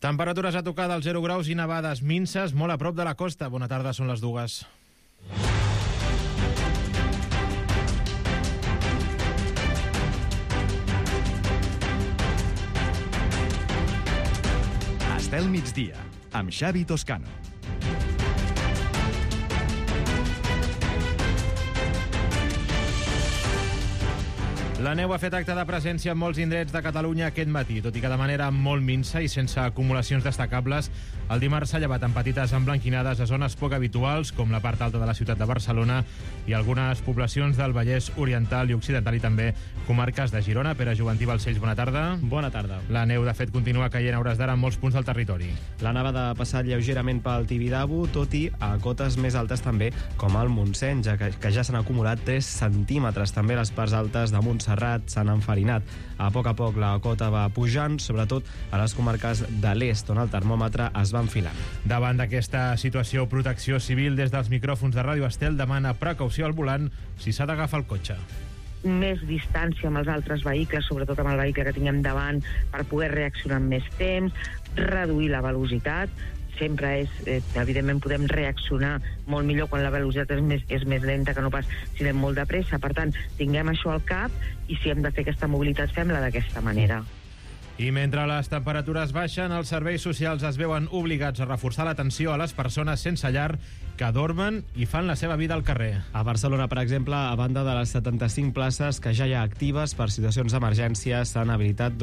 Temperatures a tocar dels 0 graus i nevades minses molt a prop de la costa. Bona tarda, són les 2. Estel migdia, amb Xavi Toscano. La neu ha fet acte de presència en molts indrets de Catalunya aquest matí, tot i que de manera molt minsa i sense acumulacions destacables. El dimarts s'ha llevat amb petites emblanquinades a zones poc habituals, com la part alta de la ciutat de Barcelona i algunes poblacions del Vallès Oriental i Occidental i també comarques de Girona. Pere Juventí, Balcells, bona tarda. Bona tarda. La neu, de fet, continua caient a hores d'ara en molts punts del territori. La nevada ha passat lleugerament pel Tibidabo, tot i a cotes més altes també, com al Montseny, que ja s'han acumulat 3 centímetres. També les parts altes de Montserrat s'han enfarinat. A poc la cota va pujant, sobretot a les comarques de l'est, on el termòmetre es va enfilant. Davant d'aquesta situació, Protecció Civil, des dels micròfons de Ràdio Estel, demana precaució al volant si s'ha d'agafar el cotxe. Més distància amb els altres vehicles, sobretot amb el vehicle que tinguem davant, per poder reaccionar en més temps, reduir la velocitat. Sempre evidentment podem reaccionar molt millor quan la velocitat és més lenta que no pas si anem molt de pressa. Per tant, tinguem això al cap i si hem de fer aquesta mobilitat, fem-la d'aquesta manera. I mentre les temperatures baixen, els serveis socials es veuen obligats a reforçar l'atenció a les persones sense llar que dormen i fan la seva vida al carrer. A Barcelona, per exemple, a banda de les 75 places que ja hi ha actives per situacions d'emergència, s'han habilitat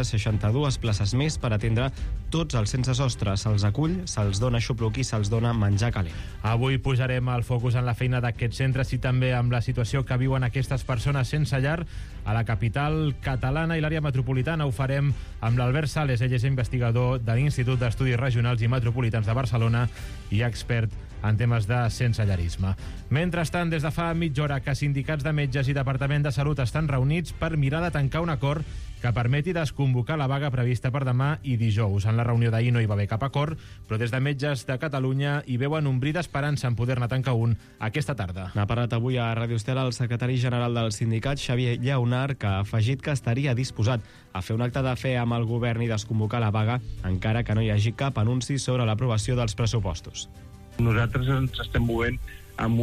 262 places més per atendre tots els sense sostre. Se'ls acull, se'ls dona xupluc i se'ls dona menjar calent. Avui posarem el focus en la feina d'aquests centres i també amb la situació que viuen aquestes persones sense llar a la capital catalana i l'àrea metropolitana. Ho farem amb l'Albert Sales. Ell és investigador de l'Institut d'Estudis Regionals i Metropolitans de Barcelona i expert en temes de sensellarisme. Mentrestant, des de fa mitja hora que sindicats de metges i Departament de Salut estan reunits per mirar de tancar un acord que permeti desconvocar la vaga prevista per demà i dijous. En la reunió d'ahir no hi va haver cap acord, però des de Metges de Catalunya hi veuen un bri d'esperança en poder-ne tancar un aquesta tarda. N'ha parlat avui a Ràdio Estel el secretari general del sindicat, Xavier Lleonard, que ha afegit que estaria disposat a fer un acte de fe amb el govern i desconvocar la vaga, encara que no hi hagi cap anunci sobre l'aprovació dels pressupostos. Nosaltres ens estem movent amb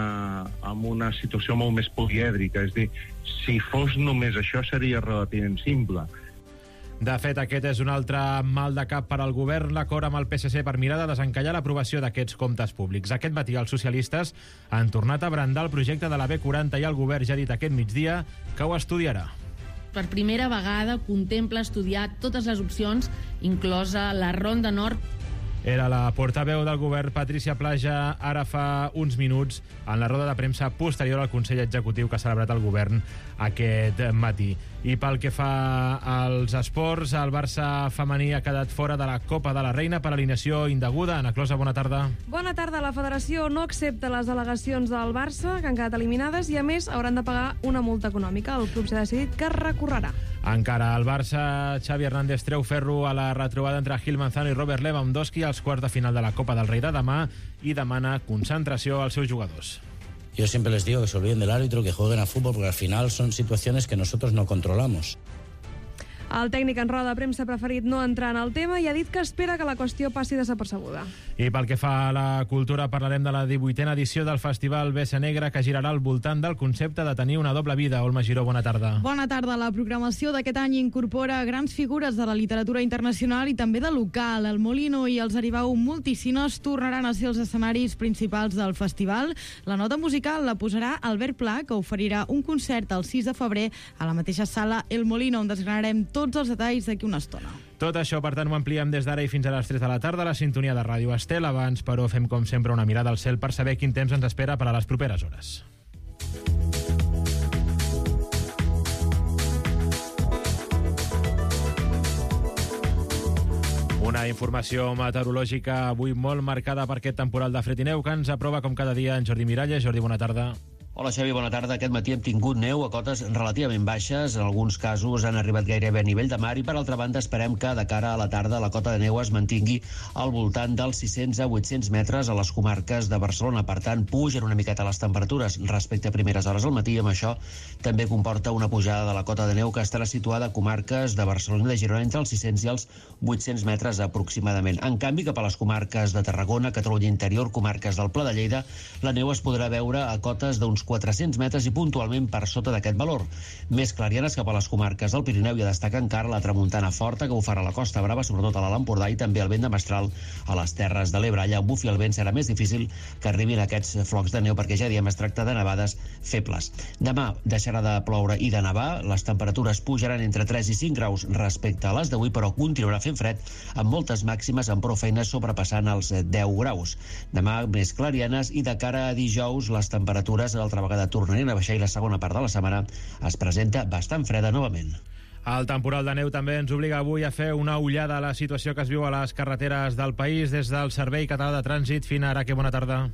una situació molt més polièdrica, és a dir, si fos només això seria relativament simple. De fet, aquest és un altre mal de cap per al govern, l'acord amb el PSC per mirar de desencallar l'aprovació d'aquests comptes públics. Aquest matí els socialistes han tornat a brandar el projecte de la B40 i el govern ja ha dit aquest migdia que ho estudiarà. Per primera vegada contempla estudiar totes les opcions, inclosa la Ronda Nord. Era la portaveu del govern, Patricia Plaja, ara fa uns minuts, en la roda de premsa posterior al Consell Executiu que ha celebrat el govern aquest matí. I pel que fa als esports, el Barça femení ha quedat fora de la Copa de la Reina per alineació indeguda. Ana Closa, bona tarda. Bona tarda. La federació no accepta les al·legacions del Barça, que han quedat eliminades, i a més hauran de pagar una multa econòmica. El club s'ha decidit que recorrerà. Encara el Barça, Xavi Hernández treu ferro a la retrobada entre Gil Manzano i Robert Lewandowski als quarts de final de la Copa del Rei de demà i demana concentració als seus jugadors. Yo siempre les digo que se olviden del árbitro, que jueguen a fútbol, porque al final son situaciones que nosotros no controlamos. El tècnic en roda de premsa ha preferit no entrar en el tema i ha dit que espera que la qüestió passi desapercebuda. I pel que fa a la cultura, parlarem de la 18a edició del Festival Bessa Negra, que girarà al voltant del concepte de tenir una doble vida. Olma Giró, bona tarda. Bona tarda. La programació d'aquest any incorpora grans figures de la literatura internacional i també de local. El Molino i els Aribau Multicines tornaran a ser els escenaris principals del festival. La nota musical la posarà Albert Pla, que oferirà un concert el 6 de febrer a la mateixa sala El Molino, on desgranarem tots els detalls d'aquí una estona. Tot això, per tant, ho ampliem des d'ara i fins a les 3 de la tarda a la sintonia de Ràdio Estel. Abans, però, fem com sempre una mirada al cel per saber quin temps ens espera per a les properes hores. Una informació meteorològica avui molt marcada per aquest temporal de fred i neu que ens aprova com cada dia en Jordi Miralles. Jordi, bona tarda. Hola Xavi, bona tarda. Aquest matí hem tingut neu a cotes relativament baixes. En alguns casos han arribat gairebé a nivell de mar i per altra banda esperem que de cara a la tarda la cota de neu es mantingui al voltant dels 600 a 800 metres a les comarques de Barcelona. Per tant, pugen una miqueta les temperatures respecte a primeres hores al matí. Amb això també comporta una pujada de la cota de neu que estarà situada a comarques de Barcelona i de Girona entre els 600 i els 800 metres aproximadament. En canvi, cap a les comarques de Tarragona, Catalunya Interior, comarques del Pla de Lleida, la neu es podrà veure a cotes d'uns 400 metres i puntualment per sota d'aquest valor. Més clarianes cap a les comarques del Pirineu i a destacar encara la tramuntana forta que bufarà a la Costa Brava, sobretot a l'Alt Empordà i també el vent de mestral a les Terres de l'Ebre. Allà on bufi el vent serà més difícil que arribin aquests flocs de neu perquè ja diem es tracta de nevades febles. Demà deixarà de ploure i de nevar, les temperatures pujaran entre 3 i 5 graus respecte a les d'avui, però continuarà fent fred amb moltes màximes amb prou feines sobrepassant els 10 graus. Demà més clarianes i de cara a dijous les temperatures altra vegada tornarien a baixar i la segona part de la setmana es presenta bastant freda novament. El temporal de neu també ens obliga avui a fer una ullada a la situació que es viu a les carreteres del país des del Servei Català de Trànsit. Fina Araque, bona tarda.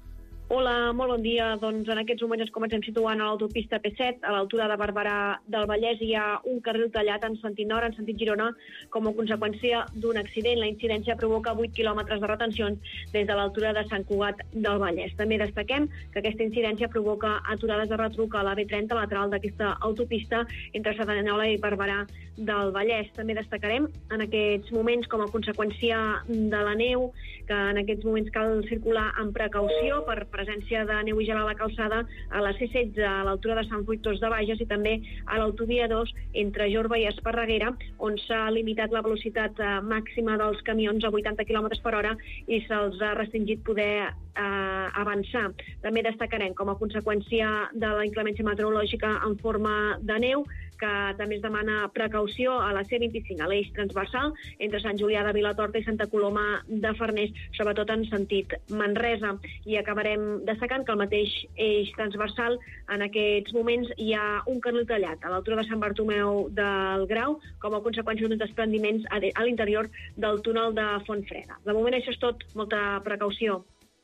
Hola, molt bon dia. Doncs en aquests moments ens comencem situant a l'autopista P7, a l'altura de Barberà del Vallès. Hi ha un carril tallat en sentit nord, en sentit Girona, com a conseqüència d'un accident. La incidència provoca 8 quilòmetres de retencions des de l'altura de Sant Cugat del Vallès. També destaquem que aquesta incidència provoca aturades de retruc a la B30 lateral d'aquesta autopista entre Cerdanyola i Barberà del Vallès. També destacarem en aquests moments, com a conseqüència de la neu, que en aquests moments cal circular amb precaució per presència de neu i gel a la calçada a la C16 a l'altura de Sant Fruitós de Bages i també a l'autovia 2 entre Jorba i Esparreguera, on s'ha limitat la velocitat màxima dels camions a 80 km per hora i se'ls ha restringit poder avançar. També destacarem com a conseqüència de la inclemència meteorològica en forma de neu que també es demana precaució a la C25, a l'eix transversal entre Sant Julià de Vilatorta i Santa Coloma de Farners, sobretot en sentit Manresa. I acabarem destacant que al mateix eix transversal en aquests moments hi ha un carril tallat a l'altura de Sant Bartomeu del Grau com a conseqüència d'uns desprendiments a l'interior del túnel de Fontfreda. De moment això és tot, molta precaució.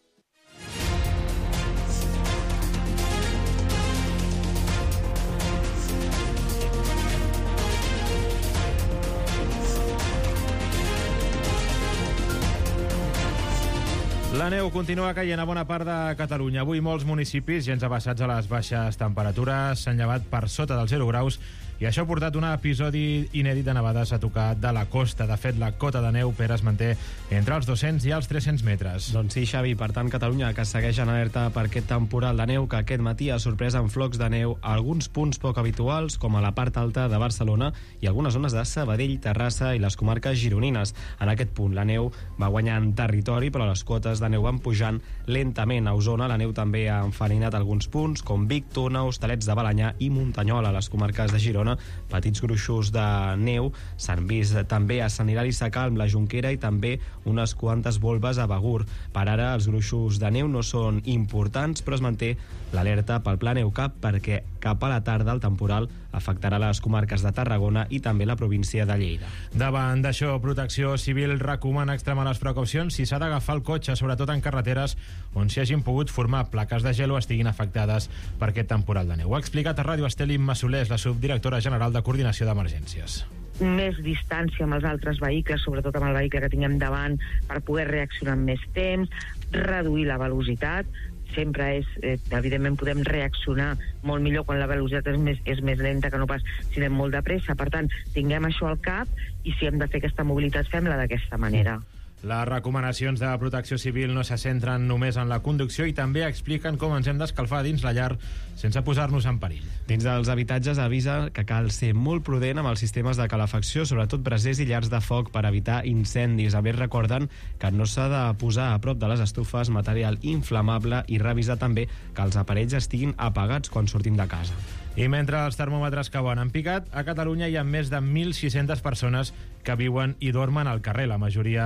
La neu continua caient a bona part de Catalunya. Avui molts municipis, gens abaixats a les baixes temperatures, s'han llevat per sota dels 0 graus i això ha portat un episodi inèdit de nevades a tocar de la costa. De fet, la cota de neu, Pere, es manté entre els 200 i els 300 metres. Doncs sí, Xavi, per tant, Catalunya, que segueix en alerta per aquest temporal de neu que aquest matí ha sorprès amb flocs de neu a alguns punts poc habituals, com a la part alta de Barcelona i algunes zones de Sabadell, Terrassa i les comarques gironines. En aquest punt, la neu va guanyant territori, però les quotes de neu van pujant lentament. A Osona, la neu també ha enfarinat alguns punts, com Vic, Tona, Hostalets de Balenyà i Muntanyola, a les comarques de Girona. Petits gruixos de neu s'han vist també a Sant Hilari Sacalm, la Jonquera i també unes quantes volves a Begur. Per ara els gruixos de neu no són importants, però es manté l'alerta pel Pla NeuCap perquè cap a la tarda el temporal afectarà les comarques de Tarragona i també la província de Lleida. Davant d'això, Protecció Civil recomana extremar les precaucions si s'ha d'agafar el cotxe, sobretot en carreteres on s'hi hagin pogut formar plaques de gel o estiguin afectades per aquest temporal de neu. Ho ha explicat a Ràdio Estel Imma Solés, la subdirectora general de Coordinació d'Emergències. Més distància amb els altres vehicles, sobretot amb el vehicle que tinguem davant, per poder reaccionar en més temps, reduir la velocitat. Sempre evidentment podem reaccionar molt millor quan la velocitat és més lenta que no pas si anem molt de pressa. Per tant, tinguem això al cap i si hem de fer aquesta mobilitat, fem-la d'aquesta manera. Les recomanacions de Protecció Civil no se centren només en la conducció i també expliquen com ens hem d'escalfar dins la llar sense posar-nos en perill. Dins dels habitatges avisa que cal ser molt prudent amb els sistemes de calefacció, sobretot brasers i llars de foc per evitar incendis. A més, recorden que no s'ha de posar a prop de les estufes material inflamable i revisar també que els aparells estiguin apagats quan sortim de casa. I mentre els termòmetres cauen en picat, a Catalunya hi ha més de 1.600 persones que viuen i dormen al carrer, la majoria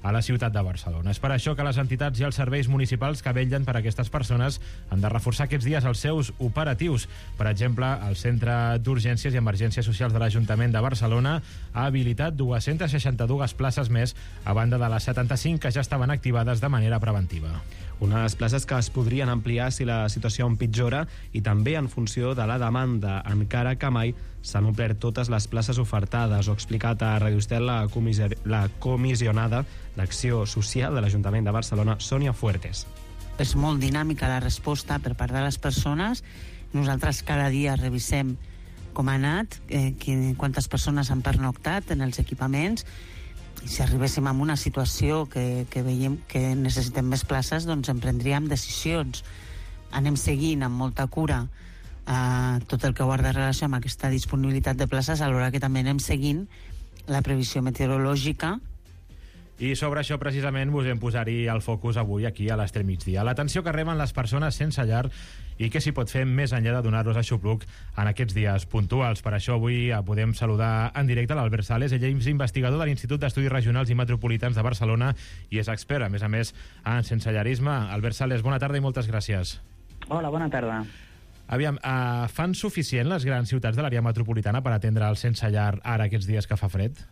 a la ciutat de Barcelona. És per això que les entitats i els serveis municipals que vetllen per aquestes persones han de reforçar aquests dies els seus operatius. Per exemple, el Centre d'Urgències i Emergències Socials de l'Ajuntament de Barcelona ha habilitat 262 places més, a banda de les 75 que ja estaven activades de manera preventiva. Unes places que es podrien ampliar si la situació empitjora i també en funció de la demanda. Encara que mai s'han omplert totes les places ofertades. Ho ha explicat a Radio Estel la comissionada d'Acció Social de l'Ajuntament de Barcelona, Sònia Fuertes. És molt dinàmica la resposta per part de les persones. Nosaltres cada dia revisem com ha anat, quantes persones han pernoctat en els equipaments. I si arribéssim a una situació que veiem que necessitem més places, doncs en prendríem decisions. Anem seguint amb molta cura tot el que guarda relació amb aquesta disponibilitat de places, alhora que també anem seguint la previsió meteorològica. I sobre això, precisament, volem posar-hi el focus avui aquí a l'Estel Migdia. L'atenció que reben les persones sense llar i què s'hi pot fer més enllà de donar-los aixopluc en aquests dies puntuals. Per això avui podem saludar en directe l'Albert Sales. Ell és investigador de l'Institut d'Estudis Regionals i Metropolitans de Barcelona i és expert, a més, en sensellarisme. Albert Sales, bona tarda i moltes gràcies. Hola, bona tarda. Aviam, fan suficient les grans ciutats de l'àrea metropolitana per atendre el sense llar ara aquests dies que fa fred?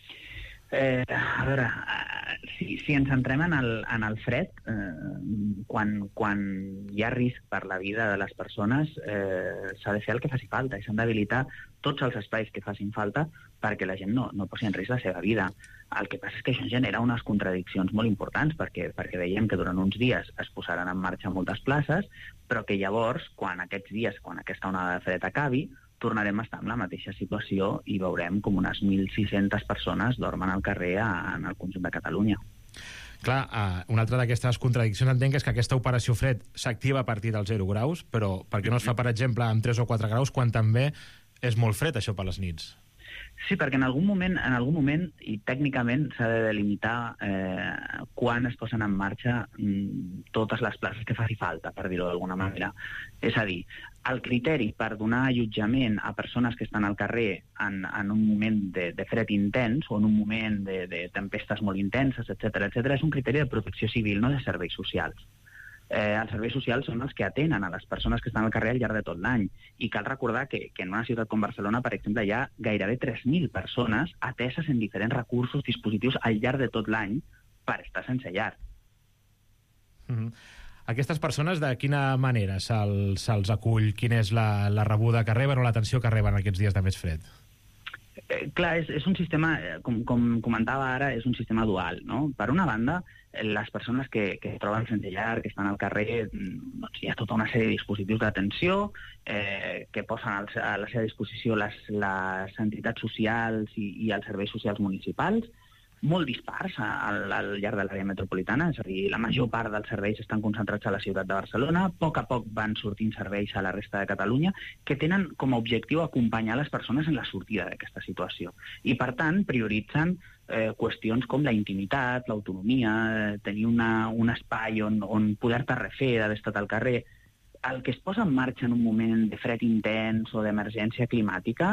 A veure, si ens centrem en el fred, quan hi ha risc per la vida de les persones, s'ha de fer el que faci falta i s'han d'habilitar tots els espais que facin falta perquè la gent no posi en risc la seva vida. El que passa és que això genera unes contradiccions molt importants perquè veiem que durant uns dies es posaran en marxa moltes places, però que llavors, quan aquests dies, quan aquesta onada de fred acabi, tornarem a estar en la mateixa situació i veurem com unes 1.600 persones dormen al carrer en el conjunt de Catalunya. Clar, una altra d'aquestes contradiccions entenc és que aquesta operació fred s'activa a partir dels 0 graus, però per què no es fa, per exemple, amb 3 o 4 graus, quan també és molt fred això per les nits? Sí, perquè en algun moment i tècnicament s'ha de delimitar quan es posen en marxa totes les places que faci falta, per dir-ho d'alguna manera. És a dir, el criteri per donar allotjament a persones que estan al carrer en un moment de fred intens o en un moment de tempestes molt intenses, etc., és un criteri de protecció civil, no de serveis socials. Els serveis socials són els que atenen a les persones que estan al carrer al llarg de tot l'any. I cal recordar que en una ciutat com Barcelona, per exemple, hi ha gairebé 3.000 persones ateses en diferents recursos, dispositius al llarg de tot l'any per estar sense llar. Aquestes persones, de quina manera se'ls acull? Quina és la rebuda que reben o l'atenció que reben aquests dies de més fred? Clar, és un sistema, com comentava ara, és un sistema dual, no? Per una banda, les persones que es troben sense llar, que estan al carrer, doncs hi ha tota una sèrie de dispositius d'atenció que posen a la seva disposició les entitats socials i els serveis socials municipals, molt dispars al llarg de l'àrea metropolitana, és a dir, la major part dels serveis estan concentrats a la ciutat de Barcelona, a poc van sortint serveis a la resta de Catalunya, que tenen com a objectiu acompanyar les persones en la sortida d'aquesta situació. I, per tant, prioritzen qüestions com la intimitat, l'autonomia, tenir un espai on poder-te refer d'haver estat al carrer. El que es posa en marxa en un moment de fred intens o d'emergència climàtica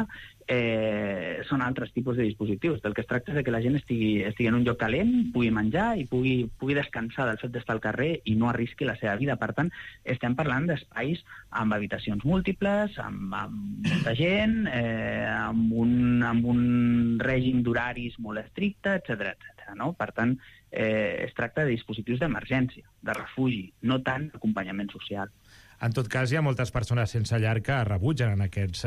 són altres tipus de dispositius. Del que es tracta és que la gent estigui en un lloc calent, pugui menjar i pugui descansar del fet d'estar al carrer i no arrisqui la seva vida. Per tant, estem parlant d'espais amb habitacions múltiples, amb molta gent, amb un règim d'horaris molt estricte, etc. No? Per tant, es tracta de dispositius d'emergència, de refugi, no tant d'acompanyament social. En tot cas, hi ha moltes persones sense llar que rebutgen en aquests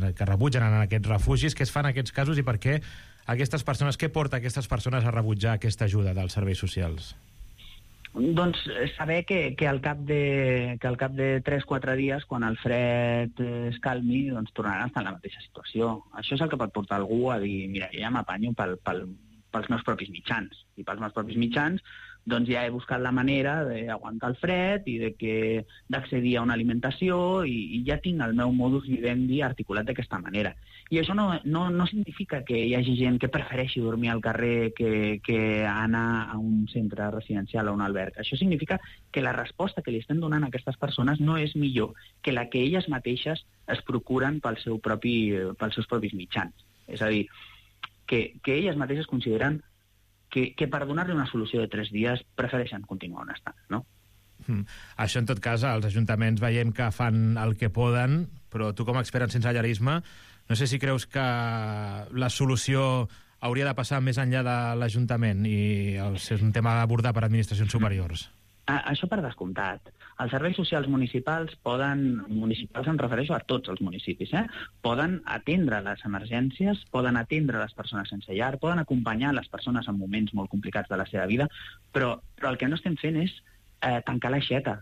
refugis. Què es fa en aquests casos i per què què porta aquestes persones a rebutjar aquesta ajuda dels serveis socials? Doncs saber que al cap de 3-4 dies, quan el fred es calmi, doncs tornaran a estar en la mateixa situació. Això és el que pot portar algú a dir, mira, jo ja m'apanyo pels meus propis mitjans. I pels meus propis mitjans doncs ja he buscat la manera d'aguantar el fred i d'accedir a una alimentació i ja tinc el meu modus vivendi articulat d'aquesta manera. I això no significa que hi hagi gent que prefereixi dormir al carrer que anar a un centre residencial o a un alberg. Això significa que la resposta que li estem donant a aquestes persones no és millor que la que elles mateixes es procuren pels seus propis mitjans. És a dir, que elles mateixes consideren que per donar-li una solució de 3 dies prefereixen continuar on estan, no? Això, en tot cas, els ajuntaments veiem que fan el que poden, però tu, com a expert en sensellarisme, no sé si creus que la solució hauria de passar més enllà de l'Ajuntament i és un tema a abordar per administracions superiors. Això per descomptat. Els serveis socials municipals em refereixo a tots els municipis, poden atendre les emergències, poden atendre les persones sense llar, poden acompanyar les persones en moments molt complicats de la seva vida, però el que no estem fent és tancar l'aixeta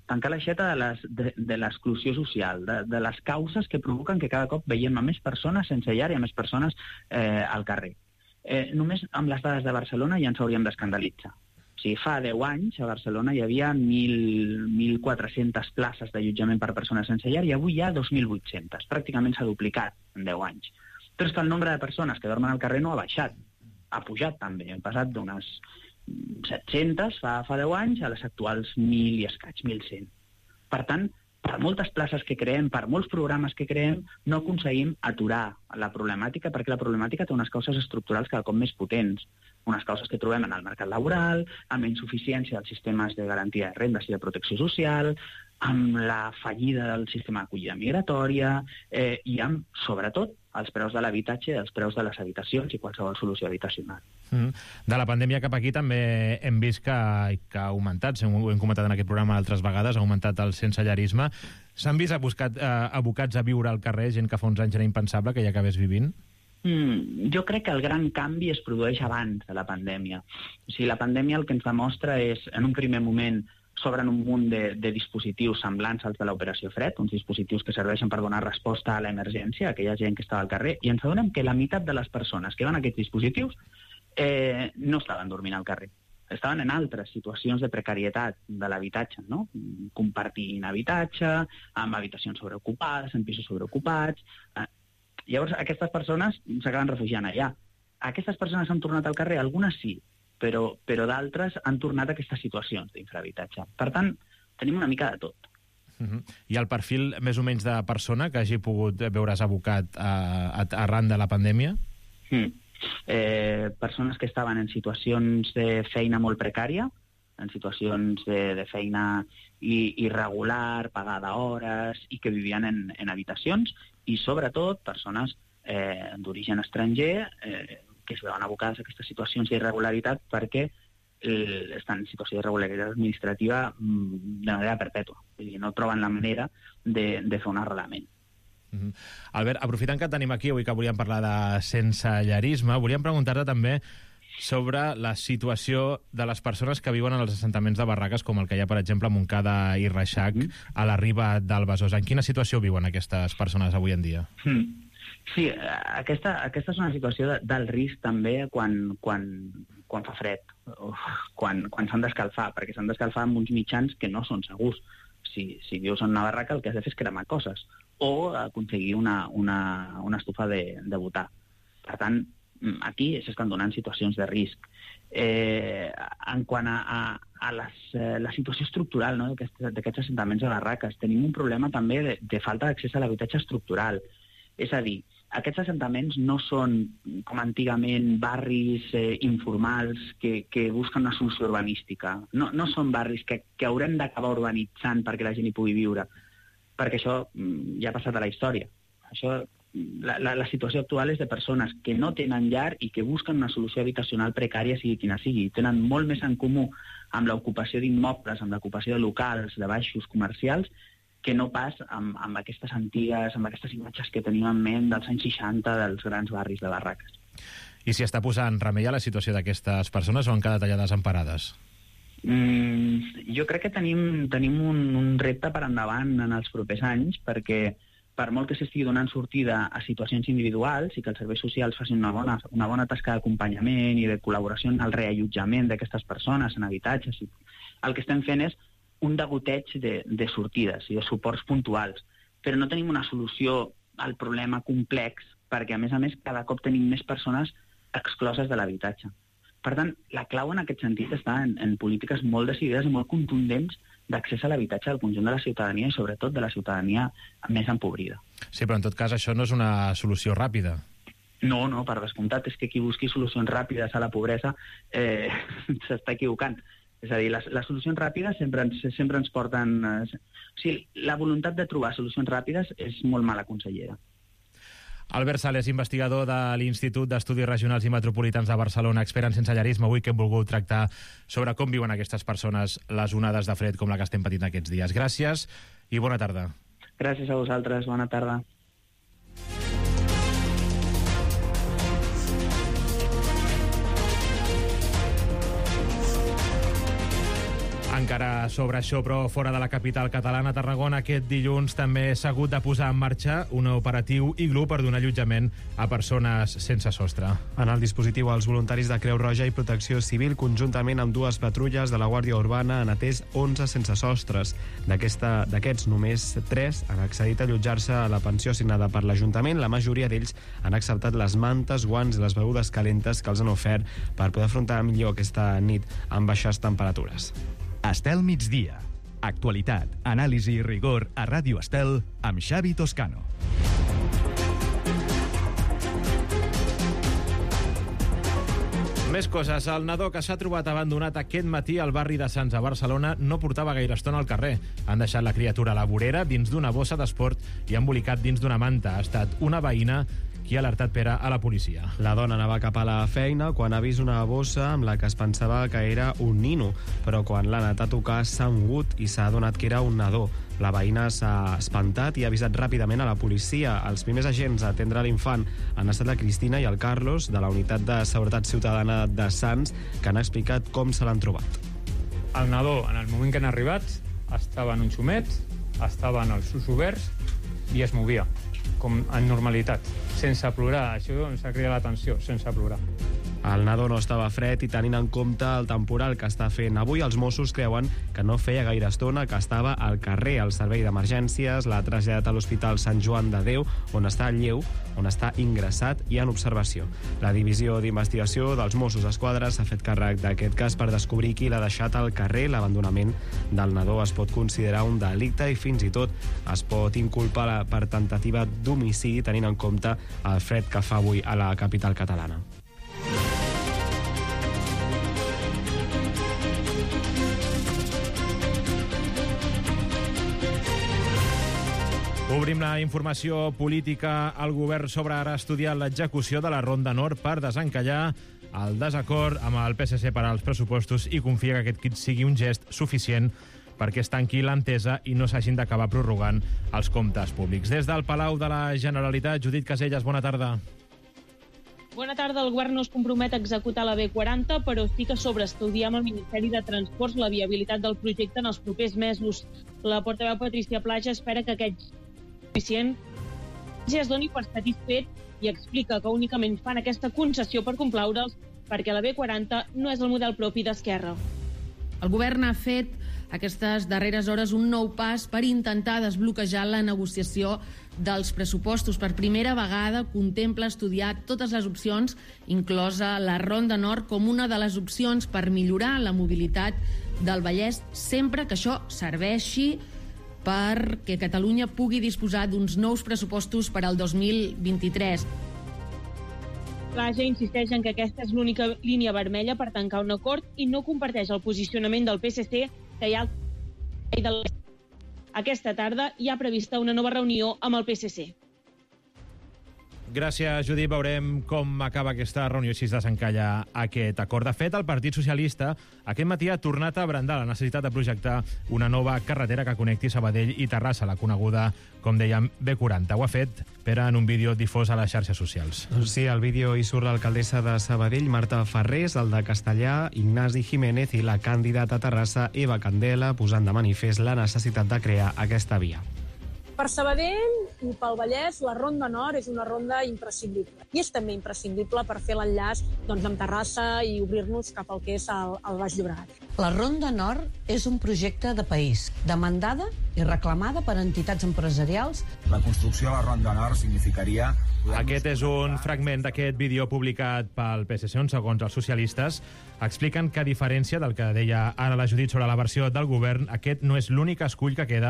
de l'exclusió social, de les causes que provoquen que cada cop veiem a més persones sense llar i a més persones al carrer. Només amb les dades de Barcelona ja ens hauríem d'escandalitzar. O sigui, fa 10 anys a Barcelona hi havia 1.400 places d'allotjament per persones sense llar i avui hi ha 2.800. Pràcticament s'ha duplicat en 10 anys. Però és que el nombre de persones que dormen al carrer no ha baixat. Ha pujat també. Hem passat d'unes 700 fa 10 anys a les actuals 1.000 i escaig, 1.100. Per tant, per moltes places que creem, per molts programes que creem, no aconseguim aturar la problemàtica, perquè la problemàtica té unes causes estructurals cada cop més potents, unes causes que trobem en el mercat laboral, amb la insuficiència dels sistemes de garantia de rendes i de protecció social, amb la fallida del sistema d'acollida migratòria i amb, sobretot, els preus de l'habitatge, els preus de les habitacions i qualsevol solució habitacional. De la pandèmia cap aquí també hem vist que ha augmentat, ho hem comentat en aquest programa altres vegades, ha augmentat el sensellarisme. S'han vist abocats a viure al carrer, gent que fa uns anys era impensable que hi acabés vivint? Jo crec que el gran canvi es produeix abans de la pandèmia. O sigui, la pandèmia el que ens demostra és, en un primer moment, s'obren un munt de dispositius semblants als de l'Operació Fred, uns dispositius que serveixen per donar resposta a l'emergència, a aquella gent que estava al carrer, i ens adonem que la meitat de les persones que van a aquests dispositius no estaven dormint al carrer. Estaven en altres situacions de precarietat de l'habitatge, no? Compartint habitatge, amb habitacions sobreocupades, en pisos sobreocupats. Llavors, aquestes persones s'acaben refugiant allà. Aquestes persones han tornat al carrer, algunes sí, però d'altres han tornat a aquestes situacions d'infrahabitatge. Per tant, tenim una mica de tot. I el perfil més o menys de persona que hagi pogut veure's abocat arran de la pandèmia? Persones que estaven en situacions de feina molt precària, en situacions de feina irregular, pagada a hores, i que vivien en habitacions, i sobretot persones d'origen estranger que es veuen abocades a aquestes situacions d'irregularitat perquè estan en situació d'irregularitat administrativa de manera perpètua. Vull dir, no troben la manera de fer un arrelament. Albert, aprofitant que et tenim aquí, avui que volíem parlar de sensellarisme, volíem preguntar-te també sobre la situació de les persones que viuen en els assentaments de barraques, com el que hi ha, per exemple, a Montcada i Reixac, a la riba del Besòs. En quina situació viuen aquestes persones avui en dia? Sí, aquesta és una situació d'alt risc també quan fa fred, quan s'han d'escalfar, perquè s'han d'escalfar amb uns mitjans que no són segurs. Si vius en una barraca, el que has de fer és cremar coses o aconseguir una estufa de butà. Per tant, aquí s'estan donant situacions de risc. En quant a la situació estructural, no, d'aquests assentaments de barraques, tenim un problema també de falta d'accés a l'habitatge estructural. És a dir, aquests assentaments no són, com antigament, barris informals que busquen una solució urbanística. No són barris que haurem d'acabar urbanitzant perquè la gent hi pugui viure, perquè això ja ha passat a la història. La situació actual és de persones que no tenen llar i que busquen una solució habitacional precària, sigui quina sigui. Tenen molt més en comú amb l'ocupació d'immobles, amb l'ocupació de locals, de baixos comercials, que no pas amb aquestes antigues, amb aquestes imatges que tenim en ment dels anys 60 dels grans barris de barraques. I si està posant remei a la situació d'aquestes persones o han quedat allà desemparades? Jo crec que tenim un repte per endavant en els propers anys, perquè per molt que s'estigui donant sortida a situacions individuals i que els serveis socials facin una bona tasca d'acompanyament i de col·laboració en el reallotjament d'aquestes persones en habitatges, el que estem fent és un degoteig de sortides i de suports puntuals, però no tenim una solució al problema complex perquè, a més, cada cop tenim més persones excloses de l'habitatge. Per tant, la clau en aquest sentit està en polítiques molt decidides i molt contundents d'accés a l'habitatge del conjunt de la ciutadania i, sobretot, de la ciutadania més empobrida. Sí, però en tot cas això no és una solució ràpida. No, per descomptat, és que qui busqui solucions ràpides a la pobresa s'està equivocant. És a dir, les solucions ràpides sempre ens porten... O sigui, la voluntat de trobar solucions ràpides és molt mala consellera. Albert Sales, investigador de l'Institut d'Estudis Regionals i Metropolitans de Barcelona, expert en sensellarisme, avui que hem volgut tractar sobre com viuen aquestes persones les onades de fred com la que estem patint aquests dies. Gràcies i bona tarda. Gràcies a vosaltres, bona tarda. Encara sobre això, però fora de la capital catalana, Tarragona, aquest dilluns també s'ha hagut de posar en marxa un operatiu Iglú per donar allotjament a persones sense sostre. En el dispositiu, els voluntaris de Creu Roja i Protecció Civil, conjuntament amb 2 patrulles de la Guàrdia Urbana, han atès 11 sense sostres. D'aquests, només 3 han accedit a allotjar-se a la pensió assignada per l'Ajuntament. La majoria d'ells han acceptat les mantes, guants i les begudes calentes que els han ofert per poder afrontar millor aquesta nit amb baixes temperatures. Estel migdia. Actualitat, anàlisi i rigor a Ràdio Estel amb Xavi Toscano. Més coses. El nadó que s'ha trobat abandonat aquest matí al barri de Sants a Barcelona no portava gaire estona al carrer. Han deixat la criatura a la vorera dins d'una bossa d'esport i embolicat dins d'una manta. Ha estat una veïna qui ha alertat Pere a la policia. La dona anava cap a la feina quan ha vist una bossa amb la que es pensava que era un nino, però quan l'ha anat a tocar s'ha mogut i s'ha adonat que era un nadó. La veïna s'ha espantat i ha avisat ràpidament a la policia. Els primers agents a atendre l'infant han estat la Cristina i el Carlos, de la Unitat de Seguretat Ciutadana de Sants, que han explicat com se l'han trobat. El nadó, en el moment que han arribat, estava en un xumet, estava en els ulls oberts i es movia, com en normalitat, sense plorar. Això ens ha cridat l'atenció, sense plorar. El nadó no estava fred i tenint en compte el temporal que està fent avui, els Mossos creuen que no feia gaire estona que estava al carrer. El servei d'emergències l'ha traslladat a l'Hospital Sant Joan de Déu, on està lleu, on està ingressat i en observació. La divisió d'investigació dels Mossos d'Esquadra s'ha fet càrrec d'aquest cas per descobrir qui l'ha deixat al carrer. L'abandonament del nadó es pot considerar un delicte i fins i tot es pot inculpar per tentativa d'homicidi tenint en compte el fred que fa avui a la capital catalana. Obrim la informació política. El govern sobre ara estudiar l'execució de la Ronda Nord per desencallar el desacord amb el PSC per als pressupostos i confia que aquest sigui un gest suficient perquè es tanqui l'entesa i no s'hagin d'acabar prorrogant els comptes públics. Des del Palau de la Generalitat, Judit Casellas, bona tarda. Bona tarda. El govern no es compromet a executar la B40, però sí que sobreestudia amb el Ministeri de Transports la viabilitat del projecte en els propers mesos. La portaveu Patricia Plaja espera que aquest suficient ja es doni per satisfet i explica que únicament fan aquesta concessió per complaure'ls perquè la B40 no és el model propi d'Esquerra. El govern ha fet aquestes darreres hores un nou pas per intentar desbloquejar la negociació dels pressupostos. Per primera vegada contempla estudiar totes les opcions, inclosa la Ronda Nord, com una de les opcions per millorar la mobilitat del Vallès, sempre que això serveixi perquè Catalunya pugui disposar d'uns nous pressupostos per al 2023. Plaja insisteix en que aquesta és l'única línia vermella per tancar un acord i no comparteix el posicionament del PSC que hi ha aquesta tarda hi ha prevista una nova reunió amb el PSC. Gràcies, Judit. Veurem com acaba aquesta reunió si es desencalla aquest acord. De fet, el Partit Socialista aquest matí ha tornat a brandar la necessitat de projectar una nova carretera que connecti Sabadell i Terrassa, la coneguda, com dèiem, B40. Ho ha fet en un vídeo difós a les xarxes socials. Sí, al vídeo hi surt l'alcaldessa de Sabadell, Marta Ferrés, el de Castellà, Ignasi Jiménez, i la candidata a Terrassa, Eva Candela, posant de manifest la necessitat de crear aquesta via. Per Sabadell i pel Vallès, la Ronda Nord és una ronda imprescindible. I és també imprescindible per fer l'enllaç amb Terrassa i obrir-nos cap al que és el Baix Llobregat. La Ronda Nord és un projecte de país, demandada i reclamada per entitats empresarials. La construcció de la Ronda Nord significaria... Aquest és un fragment d'aquest vídeo publicat pel PSC, on, segons els socialistes, expliquen que, a diferència del que deia ara la Judit sobre la versió del govern, aquest no és l'únic escull que queda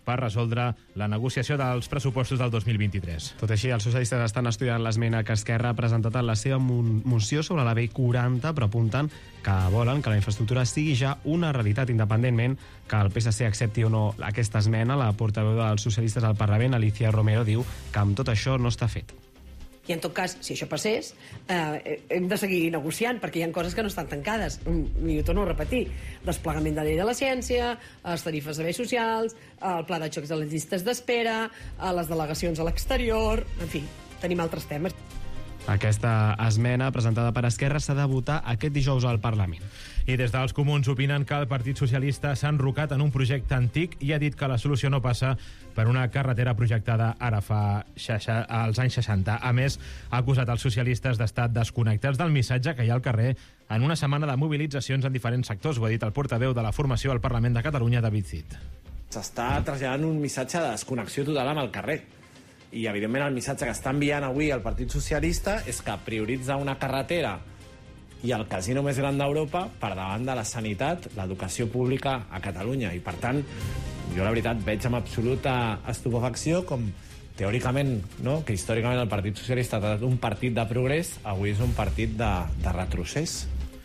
per resoldre la negociació dels pressupostos del 2023. Tot així, els socialistes estan estudiant l'esmena que Esquerra ha presentat en la seva moció sobre la B40, però apunten que volen que la infraestructura sigui ja una realitat, independentment que el PSC accepti o no aquesta esmena. La portaveu dels socialistes al Parlament, Alicia Romero, diu que amb tot això no està fet. I en tot cas, si això passés, hem de seguir negociant, perquè hi ha coses que no estan tancades. I ho torno a repetir. Desplegament de la llei de la ciència, les tarifes de serveis socials, el pla de xocs de les llistes d'espera, les delegacions a l'exterior... En fi, tenim altres temes. Aquesta esmena presentada per Esquerra s'ha de votar aquest dijous al Parlament. I des dels Comuns opinen que el Partit Socialista s'ha enrocat en un projecte antic i ha dit que la solució no passa per una carretera projectada ara fa als anys 60. A més, ha acusat els socialistes d'estar desconnectats del missatge que hi ha al carrer en una setmana de mobilitzacions en diferents sectors. Ho ha dit el portaveu de la formació al Parlament de Catalunya, David Cid. S'està traslladant un missatge de desconnexió total amb el carrer. I, evidentment, el missatge que està enviant avui el Partit Socialista és que prioritza una carretera i el casino més gran d'Europa per davant de la sanitat, l'educació pública a Catalunya. I, per tant, jo, la veritat, veig amb absoluta estupefacció com, teòricament, no?, que històricament el Partit Socialista ha estat un partit de progrés, avui és un partit de retrocés.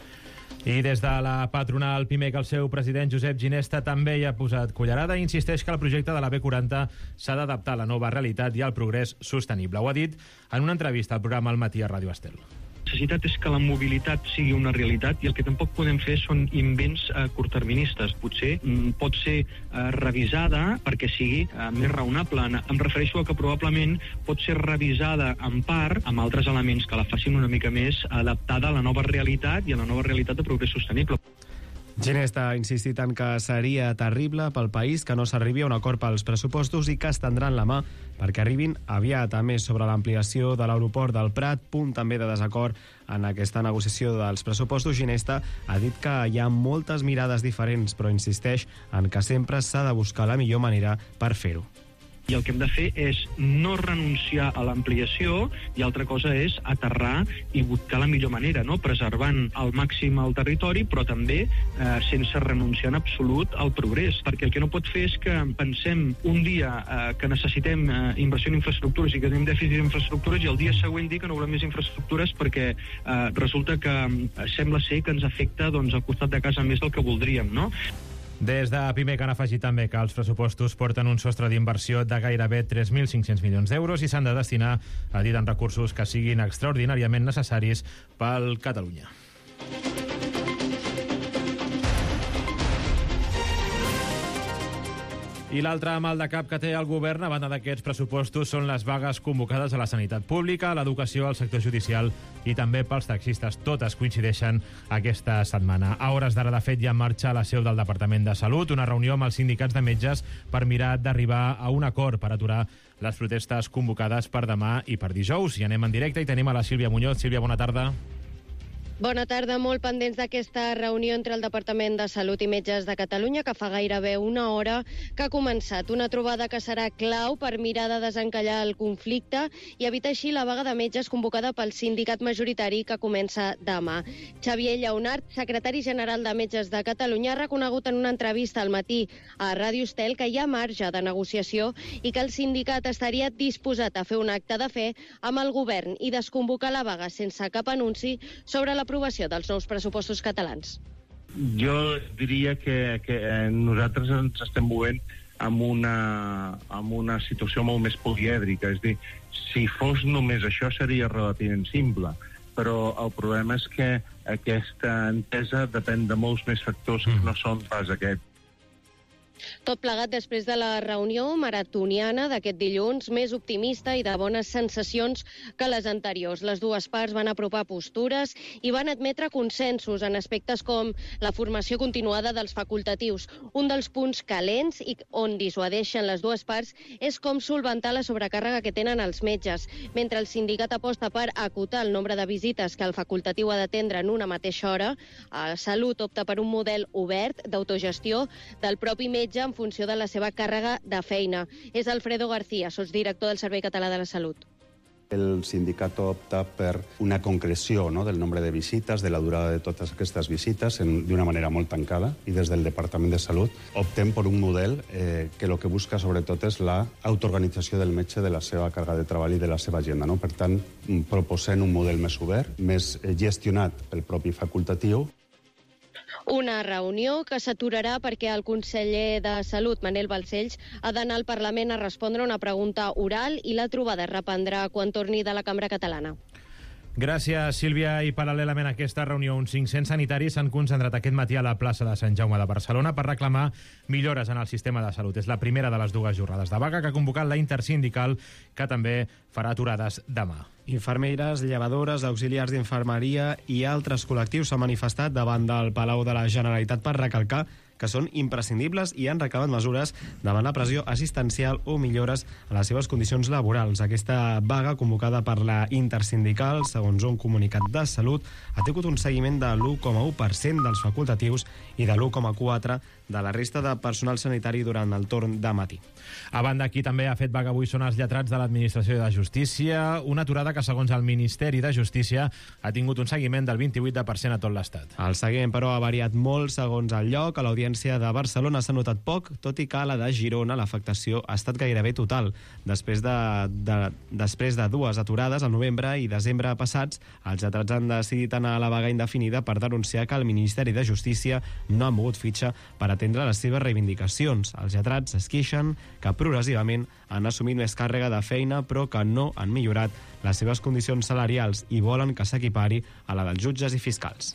I des de la patronal PIMEC, el seu president Josep Ginesta també hi ha posat cullerada i insisteix que el projecte de la B40 s'ha d'adaptar a la nova realitat i al progrés sostenible. Ho ha dit en una entrevista al programa Al Matí a Ràdio Estel. La necessitat és que la mobilitat sigui una realitat i el que tampoc podem fer són invents curtterministes. Potser pot ser revisada perquè sigui més raonable. Em refereixo a que probablement pot ser revisada en part amb altres elements que la facin una mica més adaptada a la nova realitat i a la nova realitat de progrés sostenible. Ginesta ha insistit en que seria terrible pel país que no s'arribi a un acord pels pressupostos i que estendran la mà perquè arribin aviat. A més, sobre l'ampliació de l'aeroport del Prat, punt també de desacord en aquesta negociació dels pressupostos, Ginesta ha dit que hi ha moltes mirades diferents, però insisteix en que sempre s'ha de buscar la millor manera per fer-ho. I el que hem de fer és no renunciar a l'ampliació i altra cosa és aterrar i buscar la millor manera, no? Preservant al màxim el territori, però també sense renunciar en absolut al progrés. Perquè el que no pot fer és que pensem un dia que necessitem inversió en infraestructures i que tenim dèficit d'infraestructures i el dia següent dir que no volem més infraestructures perquè resulta que sembla ser que ens afecta al costat de casa més del que voldríem, no? Des de PIMEC han afegit també que els pressupostos porten un sostre d'inversió de gairebé 3.500 milions d'euros i s'han de destinar a dit en recursos que siguin extraordinàriament necessaris pel Catalunya. I l'altre mal de cap que té el govern, a banda d'aquests pressupostos, són les vagues convocades a la sanitat pública, a l'educació, al sector judicial i també pels taxistes. Totes coincideixen aquesta setmana. A hores d'ara, de fet, ja en marxa a la seu del Departament de Salut una reunió amb els sindicats de metges per mirar d'arribar a un acord per aturar les protestes convocades per demà i per dijous. I anem en directe i tenim a la Sílvia Muñoz. Sílvia, bona tarda. Bona tarda, molt pendents d'aquesta reunió entre el Departament de Salut i Metges de Catalunya, que fa gairebé una hora que ha començat. Una trobada que serà clau per mirar de desencallar el conflicte i evitar així la vaga de metges convocada pel sindicat majoritari que comença demà. Xavier Lleonart, secretari general de Metges de Catalunya, ha reconegut en una entrevista al Matí a Ràdio Estel que hi ha marge de negociació i que el sindicat estaria disposat a fer un acte de fe amb el govern i desconvocar la vaga sense cap anunci sobre l'aprovació dels nous pressupostos catalans. Jo diria que nosaltres ens estem movent amb una situació molt més polièdrica. És a dir, si fos només això seria relativament simple, però el problema és que aquesta entesa depèn de molts més factors que no són pas aquest. Tot plegat després de la reunió maratoniana d'aquest dilluns, més optimista i de bones sensacions que les anteriors. Les dues parts van apropar postures i van admetre consensos en aspectes com la formació continuada dels facultatius. Un dels punts calents i on dissuadeixen les dues parts és com solventar la sobrecàrrega que tenen els metges. Mentre el sindicat aposta per acotar el nombre de visites que el facultatiu ha d'atendre en una mateixa hora, Salut opta per un model obert d'autogestió del propi metge en funció de la seva càrrega de feina. És Alfredo García, sotsdirector del Servei Català de la Salut. El sindicat opta per una concreció, no?, del nombre de visites, de la durada de totes aquestes visites, d'una manera molt tancada, i des del Departament de Salut optem per un model que el que busca sobretot és l'autoorganització del metge de la seva càrrega de treball i de la seva agenda, no? Per tant, proposem un model més obert, més gestionat pel propi facultatiu. Una reunió que s'aturarà perquè el conseller de Salut, Manel Balcells, ha d'anar al Parlament a respondre una pregunta oral i la trobada es reprendrà quan torni de la Cambra Catalana. Gràcies, Sílvia. I paral·lelament a aquesta reunió, uns 500 sanitaris s'han concentrat aquest matí a la plaça de Sant Jaume de Barcelona per reclamar millores en el sistema de salut. És la primera de les dues jornades de vaga que ha convocat la intersindical, que també farà aturades demà. Infermeres, llevadores, auxiliars d'infermeria i altres col·lectius s'han manifestat davant del Palau de la Generalitat per recalcar que són imprescindibles i han reclamat mesures davant la pressió assistencial o millores a les seves condicions laborals. Aquesta vaga, convocada per la intersindical, segons un comunicat de Salut, ha tingut un seguiment de l'1,1% dels facultatius i de l'1,4% de la resta de personal sanitari durant el torn de matí. A banda, qui també ha fet vaga avui són els lletrats de l'Administració de Justícia, una aturada que, segons el Ministeri de Justícia, ha tingut un seguiment del 28% a tot l'Estat. El seguiment, però, ha variat molt segons el lloc. A l'Audiència de Barcelona s'ha notat poc, tot i que a la de Girona l'afectació ha estat gairebé total. Després de dues aturades, al novembre i desembre passats, els lletrats han decidit anar a la vaga indefinida per denunciar que el Ministeri de Justícia no ha mogut fitxa per atendre les seves reivindicacions. Els lletrats es queixen que progressivament han assumit més càrrega de feina, però que no han millorat les seves condicions salarials i volen que s'equipari a la dels jutges i fiscals.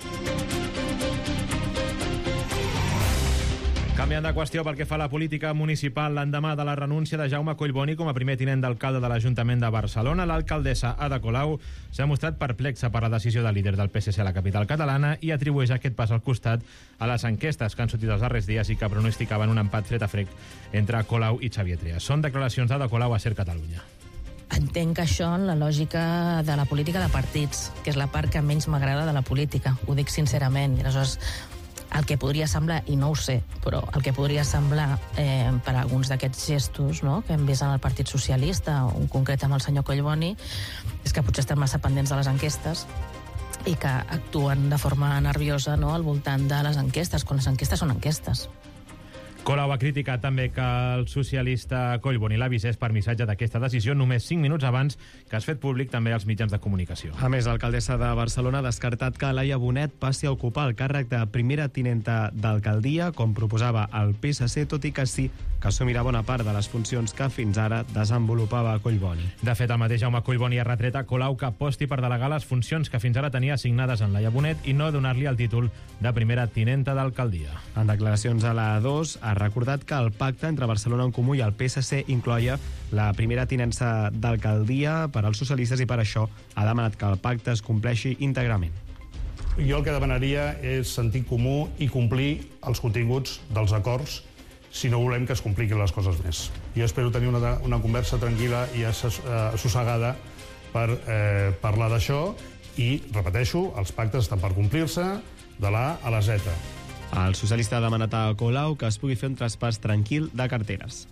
Canviant de qüestió pel que fa a la política municipal, l'endemà de la renúncia de Jaume Collboni com a primer tinent d'alcalde de l'Ajuntament de Barcelona, l'alcaldessa Ada Colau s'ha mostrat perplexa per la decisió del líder del PSC a la capital catalana i atribueix aquest pas al costat a les enquestes que han sortit els darrers dies i que pronosticaven un empat fred a fred entre Colau i Xavier Trias. Són declaracions d'Ada Colau a Ser Catalunya. Entenc que això en la lògica de la política de partits, que és la part que menys m'agrada de la política, ho dic sincerament. I aleshores, el que podria semblar, i no ho sé, però el que podria semblar per alguns d'aquests gestos, no?, que hem vist en el Partit Socialista, en concret amb el senyor Collboni, és que potser estan massa pendents de les enquestes i que actuen de forma nerviosa, no?, al voltant de les enquestes, quan les enquestes són enquestes. Colau ha criticat també que el socialista Collboni l'avisés per missatge d'aquesta decisió només 5 minuts abans que es fet públic també als mitjans de comunicació. A més, l'alcaldessa de Barcelona ha descartat que Laia Bonet passi a ocupar el càrrec de primera tinenta d'alcaldia, com proposava el PSC, tot i que sí que assumirà bona part de les funcions que fins ara desenvolupava Collboni. De fet, el mateix Jaume Collboni ha retret a Colau que aposti per delegar les funcions que fins ara tenia assignades en Laia Bonet i no donar-li el títol de primera tinenta d'alcaldia. En declaracions a la 2, ha recordat que el pacte entre Barcelona en Comú i el PSC incloia la primera tinença d'alcaldia per als socialistes i per això ha demanat que el pacte es compleixi íntegrament. Jo el que demanaria és sentit comú i complir els continguts dels acords si no volem que es compliquin les coses més. Jo espero tenir una conversa tranquil·la i assossegada per parlar d'això i, repeteixo, els pactes estan per complir-se de l'A a la Z. El socialista ha demanat a Colau que es pugui fer un traspàs tranquil de carteres.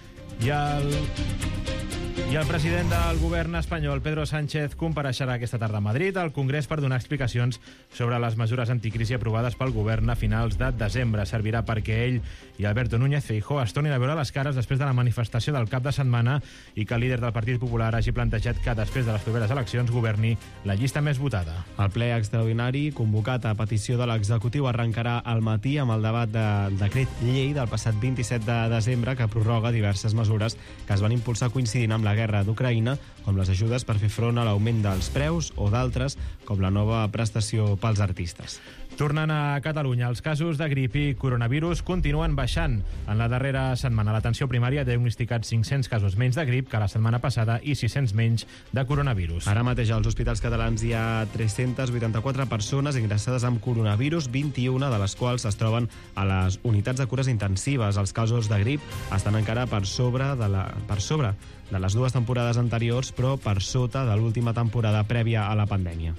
I el president del govern espanyol, Pedro Sánchez, compareixerà aquesta tarda a Madrid al Congrés per donar explicacions sobre les mesures anticrisi aprovades pel govern a finals de desembre. Servirà perquè ell i Alberto Núñez Feijóo es tornin a veure les cares després de la manifestació del cap de setmana i que el líder del Partit Popular hagi plantejat que després de les properes eleccions governi la llista més votada. El ple extraordinari, convocat a petició de l'executiu, arrencarà al matí amb el debat del decret llei del passat 27 de desembre que prorroga diverses mesures que es van impulsar coincidint amb la guerra d'Ucraïna, com les ajudes per fer front a l'augment dels preus o d'altres, com la nova prestació pels artistes. Tornant a Catalunya, els casos de grip i coronavirus continuen baixant. En la darrera setmana, l'atenció primària ha diagnosticat 500 casos menys de grip que la setmana passada i 600 menys de coronavirus. Ara mateix als hospitals catalans hi ha 384 persones ingressades amb coronavirus, 21 de les quals es troben a les unitats de cures intensives. Els casos de grip estan encara per sobre de les dues temporades anteriors, però per sota de l'última temporada prèvia a la pandèmia.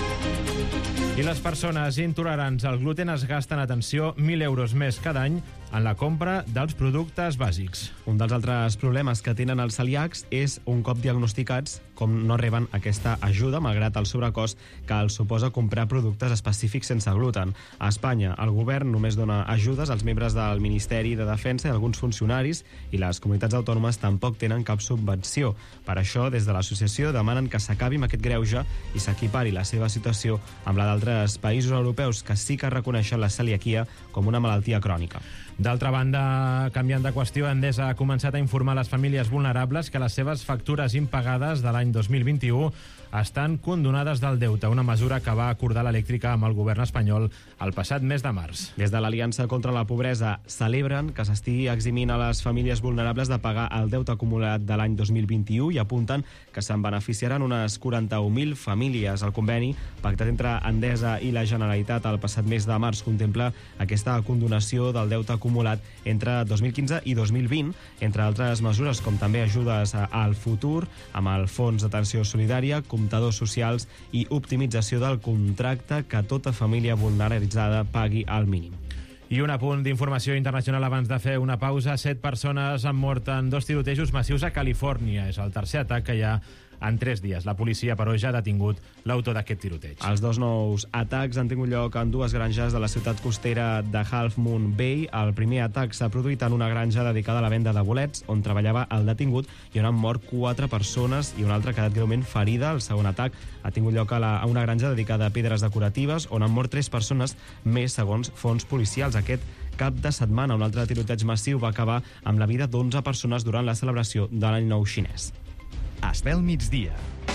I les persones intolerants al gluten es gasten, atenció, 1.000 euros més cada any en la compra dels productes bàsics. Un dels altres problemes que tenen els celíacs és, un cop diagnosticats, com no reben aquesta ajuda, malgrat el sobrecost que els suposa comprar productes específics sense gluten. A Espanya, el govern només dona ajudes als membres del Ministeri de Defensa i alguns funcionaris, i les comunitats autònomes tampoc tenen cap subvenció. Per això, des de l'associació demanen que s'acabi amb aquest greuge i s'equipari la seva situació amb la d'altres països europeus que sí que reconeixen la celiaquia com una malaltia crònica. D'altra banda, canviant de qüestió, Endesa ha començat a informar les famílies vulnerables que les seves factures impagades de l'any 2021 estan condonades del deute, una mesura que va acordar l'elèctrica amb el govern espanyol el passat mes de març. Des de l'Aliança contra la Pobresa celebren que s'estigui eximint a les famílies vulnerables de pagar el deute acumulat de l'any 2021 i apunten que se'n beneficiaran unes 41.000 famílies. El conveni pactat entre Endesa i la Generalitat el passat mes de març contempla aquesta condonació del deute acumulat entre 2015 i 2020, entre altres mesures com també ajudes al futur amb el Fons d'Atenció Solidària, comptadors socials i optimització del contracte, que tota família vulnerabilitzada pagui al mínim. I un apunt d'informació internacional abans de fer una pausa. 7 persones han mort en 2 tirotejos massius a Califòrnia. És el tercer atac que hi ha en 3 dies. La policia, però, ja ha detingut l'autor d'aquest tiroteig. Els 2 nous atacs han tingut lloc en 2 granges de la ciutat costera de Half Moon Bay. El primer atac s'ha produït en una granja dedicada a la venda de bolets, on treballava el detingut, i on han mort 4 persones i una altra ha quedat greument ferida. El segon atac ha tingut lloc a una granja dedicada a pedres decoratives, on han mort 3 persones més, segons fonts policials. Aquest cap de setmana, un altre tiroteig massiu va acabar amb la vida d'11 persones durant la celebració de l'any nou xinès. Estel migdia.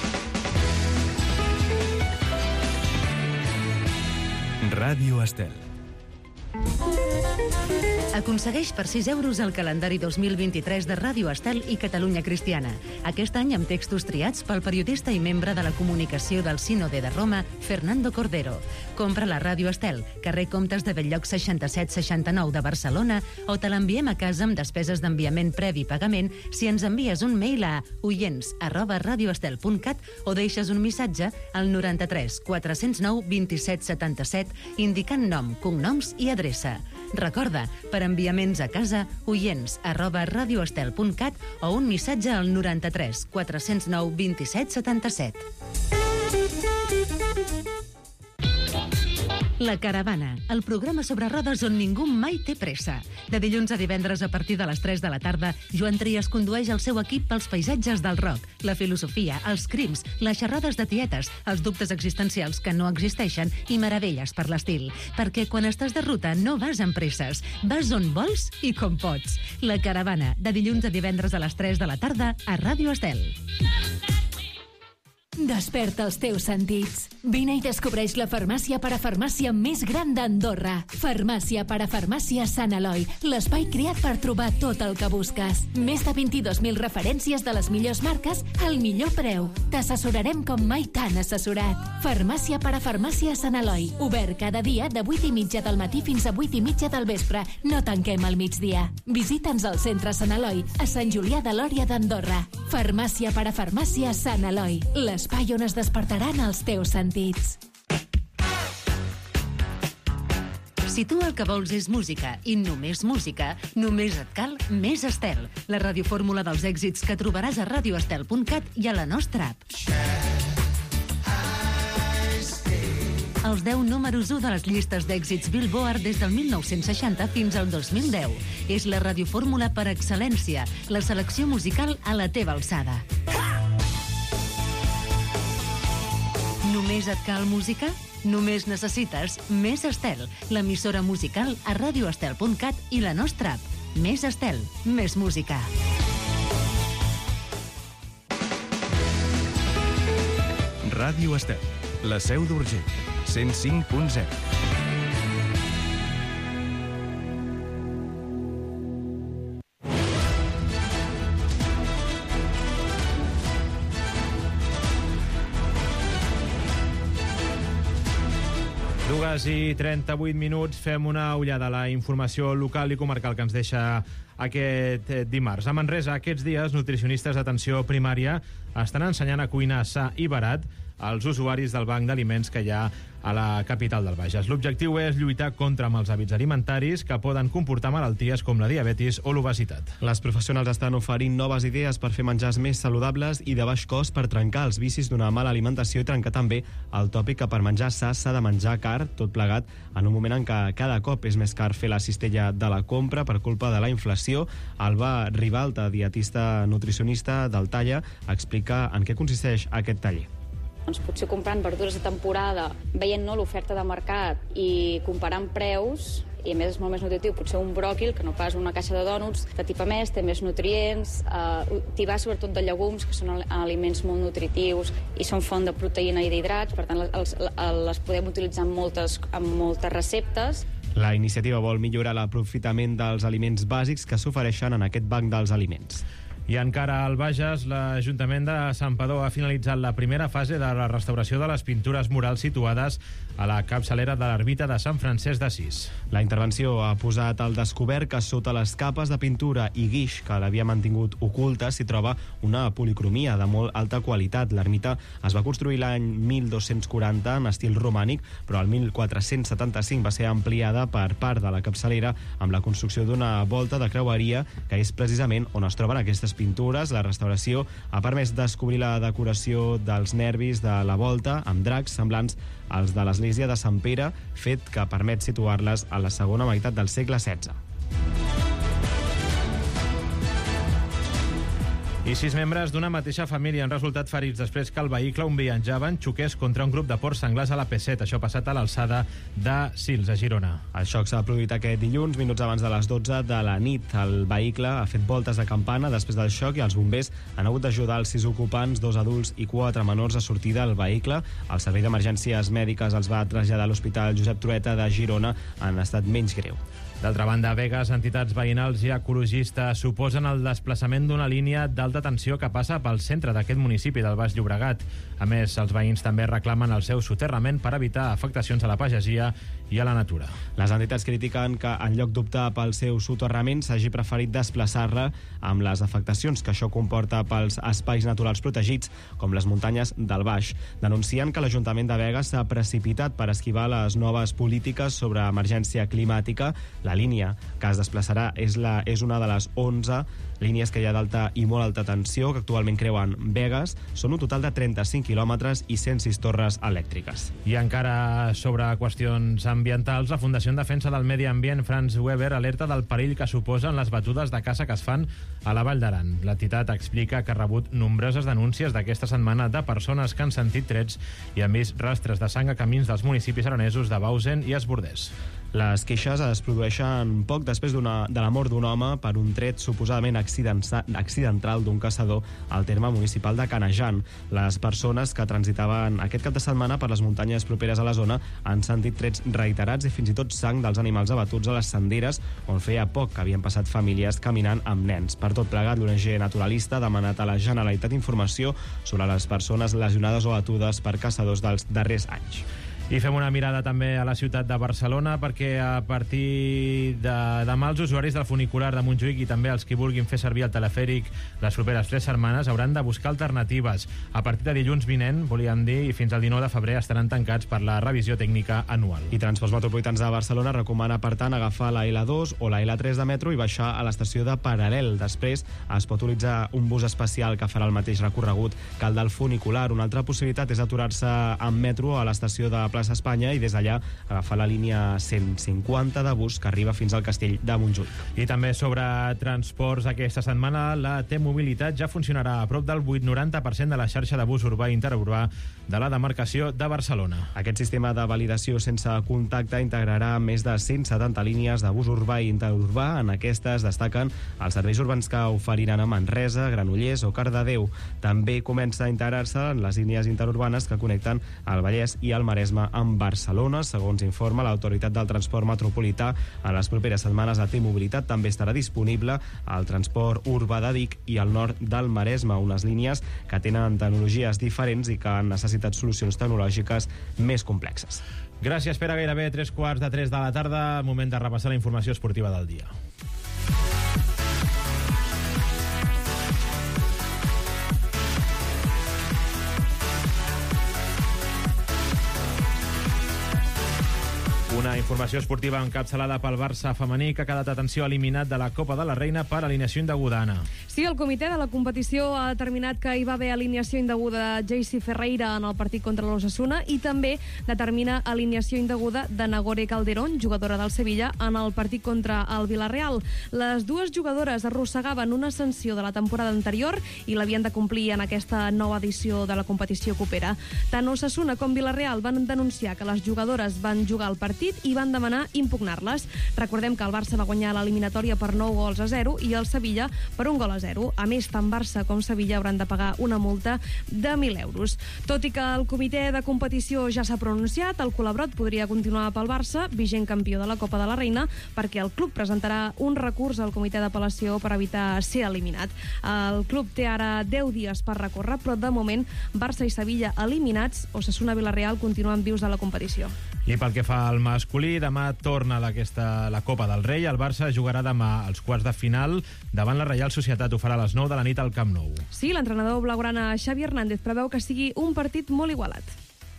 Ràdio Estel. Aconsegueix per 6 euros el calendari 2023 de Ràdio Estel i Catalunya Cristiana. Aquest any amb textos triats pel periodista i membre de la comunicació del Sínode de Roma, Fernando Cordero. Compra la Ràdio Estel, carrer Comtes de Belllloc 6769 de Barcelona, o te l'enviem a casa amb despeses d'enviament previ pagament si ens envies un mail a oients@radioestel.cat o deixes un missatge al 93 409 27 77 indicant nom, cognoms i adreça. Recorda, per enviaments a casa, oients@radioestel.cat o un missatge al 93 409 27 77. La Caravana, el programa sobre rodes on ningú mai té pressa. De dilluns a divendres a partir de les 3 de la tarda, Joan Trias condueix el seu equip pels paisatges del rock, la filosofia, els crims, les xerrades de tietes, els dubtes existencials que no existeixen i meravelles per l'estil. Perquè quan estàs de ruta no vas amb presses, vas on vols i com pots. La Caravana, de dilluns a divendres a les 3 de la tarda a Ràdio Estel. Desperta els teus sentits. Vine i descobreix la farmàcia parafarmàcia més gran d'Andorra. Farmàcia parafarmàcia Sant Eloi, l'espai creat per trobar tot el que busques. Més de 22.000 referències de les millors marques al millor preu. T'assessorarem com mai t'han assessorat. Farmàcia parafarmàcia Sant Eloi, obert cada dia de 8:30 del matí fins a 8:30 del vespre. No tanquem al migdia. Visita'ns al centre Sant Eloi, a Sant Julià de Lòria d'Andorra. Farmàcia parafarmàcia Sant Eloi, l'espai on es despertaran els teus sentits. Si tu el que vols és música i només música, només et cal Més Estel, la radiofórmula dels èxits que trobaràs a radioestel.cat i a la nostra app. Els 10 números 1 de les llistes d'èxits Billboard des del 1960 fins al 2010. És la radiofórmula per excel·lència, la selecció musical a la teva alçada. Només et cal música? Només necessites Més Estel, l'emissora musical a radioestel.cat i la nostra app. Més Estel, més música. Ràdio Estel, la seu d'Urgell, 105.0. I 38 minuts, fem una ullada a la informació local i comarcal que ens deixa aquest dimarts. A Manresa, aquests dies, nutricionistes d'atenció primària estan ensenyant a cuinar sa i barat als usuaris del banc d'aliments que hi ha a la capital del Bages. L'objectiu és lluitar contra els hàbits alimentaris que poden comportar malalties com la diabetis o l'obesitat. Les professionals estan oferint noves idees per fer menjars més saludables i de baix cost per trencar els vicis d'una mala alimentació i trencar també el tòpic que per menjar sa s'ha de menjar car, tot plegat en un moment en què cada cop és més car fer la cistella de la compra per culpa de la inflació. Alba Ribalta, dietista nutricionista del Talla, explica en què consisteix aquest taller. Doncs potser comprant verdures de temporada, veient l'oferta de mercat i comparant preus, i a més és molt més nutritiu, potser un bròquil que no pas una caixa de dònuts, t'atipa més, té més nutrients, t'hi va sobretot de llegums, que són aliments molt nutritius i són font de proteïna i d'hidrats, per tant les podem utilitzar en moltes receptes. La iniciativa vol millorar l'aprofitament dels aliments bàsics que s'ofereixen en aquest banc dels aliments. I encara al Bages, l'Ajuntament de Santpedor ha finalitzat la primera fase de la restauració de les pintures murals situades a la capçalera de l'ermita de Sant Francesc d'Assís. La intervenció ha posat al descobert que sota les capes de pintura i guix que l'havia mantingut oculta s'hi troba una policromia de molt alta qualitat. L'ermita es va construir l'any 1240 en estil romànic, però el 1475 va ser ampliada per part de la capçalera amb la construcció d'una volta de creueria, que és precisament on es troben aquestes pintures. La restauració ha permès descobrir la decoració dels nervis de la volta amb dracs semblants als de l'església de Sant Pere, fet que permet situar-les a la segona meitat del segle XVI. I 6 membres d'una mateixa família han resultat ferits després que el vehicle on viatjaven xoqués contra un grup de porcs senglars a la P7. Això ha passat a l'alçada de Sils, a Girona. El xoc s'ha produït aquest dilluns, minuts abans de les 12 de la nit. El vehicle ha fet voltes de campana després del xoc i els bombers han hagut d'ajudar els 6 ocupants, 2 adults i 4 menors, a sortir del vehicle. El servei d'emergències mèdiques els va traslladar a l'Hospital Josep Trueta de Girona en estat menys greu. D'altra banda, a Begues, entitats veïnals i ecologistes suposen el desplaçament d'una línia d'alta tensió que passa pel centre d'aquest municipi del Baix Llobregat. A més, els veïns també reclamen el seu soterrament per evitar afectacions a la pagesia i a la natura. Les entitats critiquen que, en lloc d'optar pel seu soterrament, s'hagi preferit desplaçar-la amb les afectacions que això comporta pels espais naturals protegits, com les muntanyes del Baix. Denuncien que l'Ajuntament de Begues s'ha precipitat per esquivar les noves polítiques sobre emergència climàtica. La línia que es desplaçarà és una de les 11 línies que hi ha d'alta i molt alta tensió que actualment creuen Begues. Són un total de 35 quilòmetres i 106 torres elèctriques. I encara sobre qüestions ambientals, la Fundació en Defensa del Medi Ambient Franz Weber alerta del perill que suposen les batudes de caça que es fan a la Vall d'Aran. L'entitat explica que ha rebut nombroses denúncies d'aquesta setmana de persones que han sentit trets i han vist rastres de sang a camins dels municipis aranesos de Bausen i Esborders. Les queixes es produeixen poc després de la mort d'un home per un tret suposadament accidental d'un caçador al terme municipal de Canejan. Les persones que transitaven aquest cap de setmana per les muntanyes properes a la zona han sentit trets reiterats i fins i tot sang dels animals abatuts a les senderes, on feia poc que havien passat famílies caminant amb nens. Per tot plegat, l'ONG Naturalista ha demanat a la Generalitat informació sobre les persones lesionades o abatudes per caçadors dels darrers anys. I fem una mirada també a la ciutat de Barcelona, perquè a partir de demà els usuaris del funicular de Montjuïc i també els que vulguin fer servir el telefèric les properes 3 setmanes hauran de buscar alternatives. A partir de dilluns vinent, volíem dir, i fins al 19 de febrer estaran tancats per la revisió tècnica anual. I Transports Metropolitans de Barcelona recomana, per tant, agafar la L2 o la L3 de metro i baixar a l'estació de Paral·lel. Després es pot utilitzar un bus especial que farà el mateix recorregut que el del funicular. Una altra possibilitat és aturar-se en metro a l'estació de Plaça Espanya i des d'allà agafar la línia 150 de bus que arriba fins al Castell de Montjuïc. I també sobre transports aquesta setmana, la T-Mobilitat ja funcionarà a prop del 8-90% de la xarxa de bus urbà i interurbà de la demarcació de Barcelona. Aquest sistema de validació sense contacte integrarà més de 170 línies de bus urbà i interurbà. En aquestes destaquen els serveis urbans que oferiran a Manresa, Granollers o Cardedeu. També comença a integrar-se en les línies interurbanes que connecten el Vallès i el Maresme amb Barcelona. Segons informa l'Autoritat del Transport Metropolità, en les properes setmanes la T-Mobilitat també estarà disponible al transport urbà de Vic i al nord del Maresme, unes línies que tenen tecnologies diferents i que han necessitat solucions tecnològiques més complexes. Gràcies, Pere. Gairebé 3:45 de la tarda. Moment de repassar la informació esportiva del dia. La informació esportiva encapçalada pel Barça femení, que ha quedat, atenció, eliminat de la Copa de la Reina per alineació indeguda, Anna. Sí, el comitè de la competició ha determinat que hi va haver alineació indeguda de JC Ferreira en el partit contra l'Osasuna i també determina alineació indeguda de Nagore Calderón, jugadora del Sevilla, en el partit contra el Villarreal. Les dues jugadores arrossegaven una sanció de la temporada anterior i l'havien de complir en aquesta nova edició de la competició copera. Tant Osasuna com Villarreal van denunciar que les jugadores van jugar al partit i van demanar impugnar-les. Recordem que el Barça va guanyar l'eliminatòria per 9-0 i el Sevilla per 1-0. A més, tant Barça com Sevilla hauran de pagar una multa de 1.000 euros. Tot i que el comitè de competició ja s'ha pronunciat, el Colabrot podria continuar pel Barça, vigent campió de la Copa de la Reina, perquè el club presentarà un recurs al comitè d'apel·lació per evitar ser eliminat. El club té ara 10 dies per recórrer, però de moment Barça i Sevilla eliminats, Osasuna i Villarreal continuen vius a la competició. I pel que fa al masculí, demà torna la Copa del Rei. El Barça jugarà demà als quarts de final davant la Reial Societat. Ho farà a les 9 de la nit al Camp Nou. Sí, l'entrenador blaugrana Xavi Hernández preveu que sigui un partit molt igualat.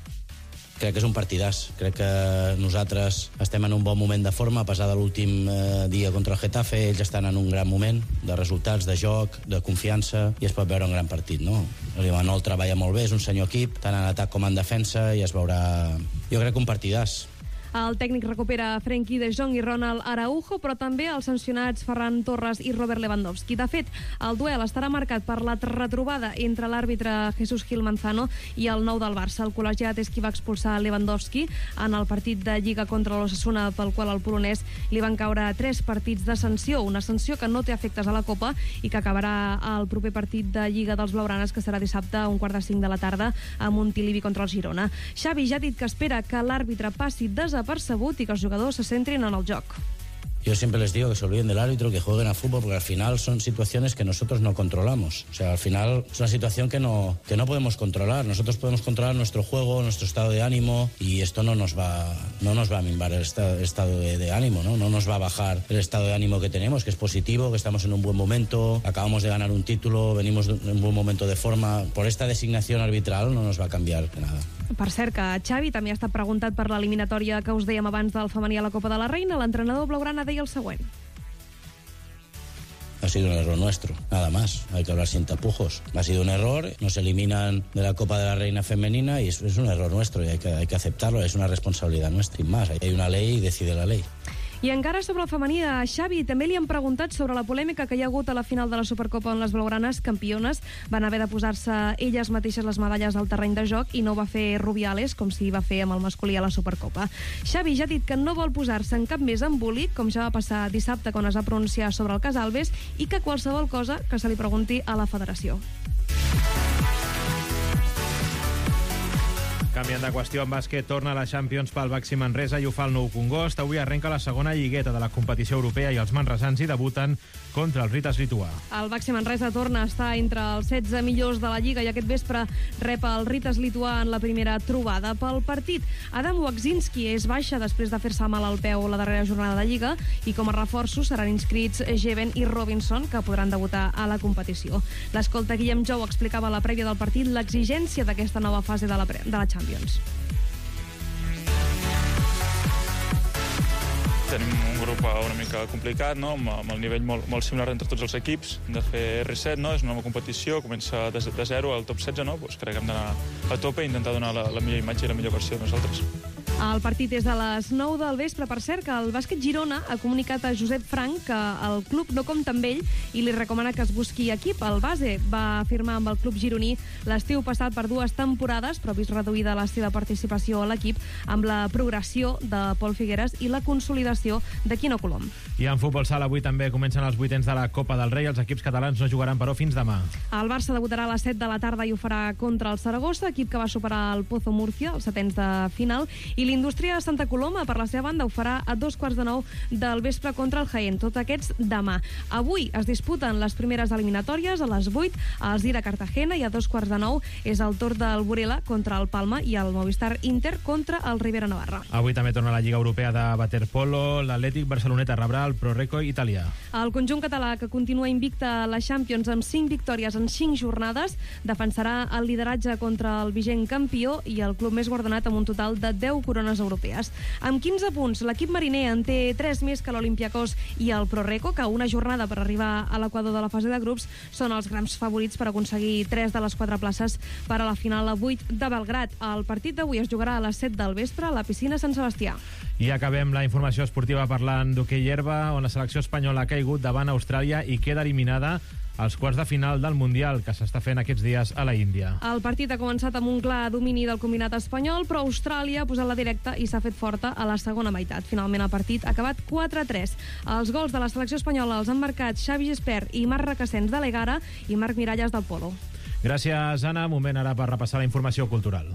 Crec que és un partidàs. Crec que nosaltres estem en un bon moment de forma, a pesar de l'últim dia contra el Getafe. Ells estan en un gran moment de resultats, de joc, de confiança, i es pot veure un gran partit, no? L'Imanol treballa molt bé, és un senyor equip, tant en atac com en defensa, i es veurà, jo crec que un partidàs. El tècnic recupera Frenkie de Jong i Ronald Araujo, però també els sancionats Ferran Torres i Robert Lewandowski. De fet, el duel estarà marcat per la retrobada entre l'àrbitre Jesús Gil Manzano i el nou del Barça. El col·legiat és qui va expulsar Lewandowski en el partit de Lliga contra l'Osasuna, pel qual al polonès li van caure 3 partits de sanció, una sanció que no té efectes a la Copa i que acabarà el proper partit de Lliga dels blaugranes, que serà dissabte a 4:45 de la tarda a Montilivi contra el Girona. Xavi ja ha dit que espera que l'àrbitre passi desapercebut i que els jugadors se centrin en el joc. Yo siempre les digo que se olviden del árbitro, que jueguen a fútbol, porque al final son situaciones que nosotros no controlamos. O sea, al final es una situación que no podemos controlar. Nosotros podemos controlar nuestro juego, nuestro estado de ánimo, y esto no nos va a minvar el estado de ánimo, ¿no? No nos va a bajar el estado de ánimo que tenemos, que es positivo, que estamos en un buen momento, acabamos de ganar un título, venimos en un buen momento de forma. Por esta designación arbitral no nos va a cambiar nada. Per cert, que Xavi també ha estat preguntat per l'eliminatòria que us dèiem abans del femení a la Copa de la Reina. L'entrenador blaugrana deia el següent. Ha sido un error nuestro, nada más. Hay que hablar sin tapujos. Ha sido un error, nos eliminan de la Copa de la Reina femenina y es un error nuestro y hay que aceptarlo, es una responsabilidad nuestra. Sin más, hay una ley y decide la ley. I encara sobre el femení, a Xavi també li han preguntat sobre la polèmica que hi ha hagut a la final de la Supercopa, on les blaugranes, campiones, van haver de posar-se elles mateixes les medalles al terreny de joc i no ho va fer Rubiales, com si va fer amb el masculí a la Supercopa. Xavi ja ha dit que no vol posar-se en cap més embolic, com ja va passar dissabte quan es va pronunciar sobre el cas Alves, i que qualsevol cosa que se li pregunti a la federació. Canviant de qüestió, en bàsquet torna a la Champions pel Baxi Manresa i ho fa el Nou Congost. Avui arrenca la segona lligueta de la competició europea i els manresans hi debuten contra el Ritas lituà. El Baxi Manresa torna a estar entre els 16 millors de la Lliga i aquest vespre rep el Ritas lituà en la primera trobada. Pel partit, Adam Wakzinski és baixa després de fer-se mal al peu la darrera jornada de Lliga i com a reforços seran inscrits Jeven i Robinson, que podran debutar a la competició. L'escolta Guillem Jou explicava a la prèvia del partit l'exigència d'aquesta nova fase de la Champions. Tenim un grup una mica complicat, no? Amb el nivell molt similar entre tots els equips. Hem de fer reset, no? És una nova competició, comença de 0 al top 16, no? Pues crec que hem d'anar a tope i intentar donar la millor imatge i la millor versió de nosaltres. El partit és a les 9 del vespre. Per cert, que el bàsquet Girona ha comunicat a Josep Frank que el club no compta amb ell i li recomana que es busqui equip. El base va firmar amb el club gironí l'estiu passat per 2 temporades, però ha vist reduïda la seva participació a l'equip amb la progressió de Pol Figueres i la consolidació de Quino Colom. I en futbol sala avui també comencen els vuitens de la Copa del Rei. Els equips catalans no jugaran, però, fins demà. El Barça debutarà a les 7 de la tarda i ho farà contra el Saragossa, equip que va superar el Pozo Murcia, els setens de final, i l'Indústria de Santa Coloma, per la seva banda, ho farà a 9:15 del vespre contra el Jaén. Tots aquests demà. Avui es disputen les primeres eliminatòries. A les 8 el Zira Cartagena i a 9:15 és el torn del Burela contra el Palma i el Movistar Inter contra el Rivera Navarra. Avui també torna la Lliga Europea de Waterpolo. L'Atlètic Barceloneta rebrà el Proreco italià. El conjunt català, que continua invicte a la Champions amb 5 victòries en 5 jornades, defensarà el lideratge contra el vigent campió i el club més guardonat amb un total de 10 corones corones europees. Amb 15 punts, l'equip mariner en té 3 més que l'Olympiacos i el Proreco, que una jornada per arribar a l'equador de la fase de grups són els grans favorits per aconseguir 3 de les 4 places per a la final a 8 de Belgrad. El partit d'avui es jugarà a les 7 del vespre a la piscina Sant Sebastià. I acabem la informació esportiva parlant d'hoquei herba, on la selecció espanyola ha caigut davant Austràlia i queda eliminada als quarts de final del Mundial, que s'està fent aquests dies a la Índia. El partit ha començat amb un clar domini del combinat espanyol, però Austràlia ha posat la directa i s'ha fet forta a la segona meitat. Finalment el partit ha acabat 4-3. Els gols de la selecció espanyola els han marcat Xavi Gispert i Marc Requesens de l'Egara i Marc Miralles del Polo. Gràcies, Anna. Moment ara per repassar la informació cultural.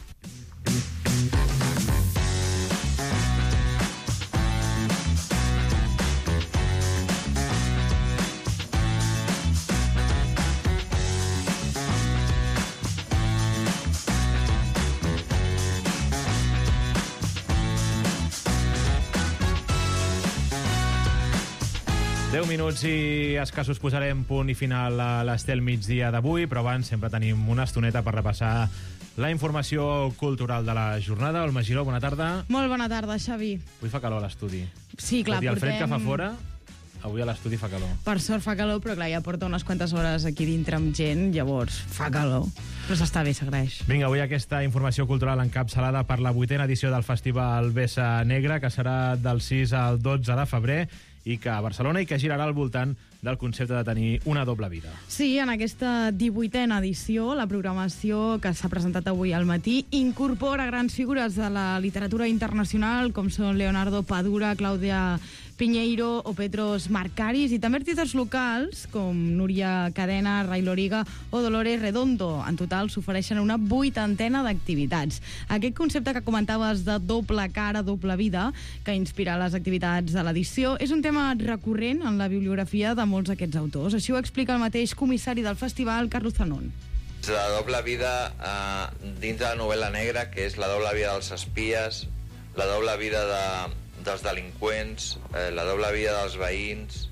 Minuts i escassos posarem punt i final a l'Estel migdia d'avui, però abans sempre tenim una estoneta per repassar la informació cultural de la jornada. Olma Giró, bona tarda. Molt bona tarda, Xavi. Avui fa calor a l'estudi. Sí, clar, tot i el fred que fa fora, avui a l'estudi fa calor. Per sort fa calor, però clar, ja porta unes quantes hores aquí dintre amb gent, llavors fa calor. Però s'està bé, s'agraeix. Vinga, avui aquesta informació cultural encapçalada per la 8a edició del Festival Vessa Negra, que serà del 6 al 12 de febrer, i que a Barcelona i que girarà al voltant del concepte de tenir una doble vida. Sí, en aquesta 18a edició, la programació que s'ha presentat avui al matí incorpora grans figures de la literatura internacional, com són Leonardo Padura, Clàudia Piñeiro o Petros Marcaris, i també artistes locals com Núria Cadena, Ray Loriga o Dolores Redondo. En total s'ofereixen una 80a d'activitats. Aquest concepte que comentaves de doble cara, doble vida, que inspira les activitats de l'edició, és un tema recurrent en la bibliografia de molts d'aquests autors. Així ho explica el mateix comissari del festival, Carlos Zanon. La doble vida dins de la novel·la negra, que és la doble vida dels espies, la doble vida dels delinqüents, la doble vida dels veïns,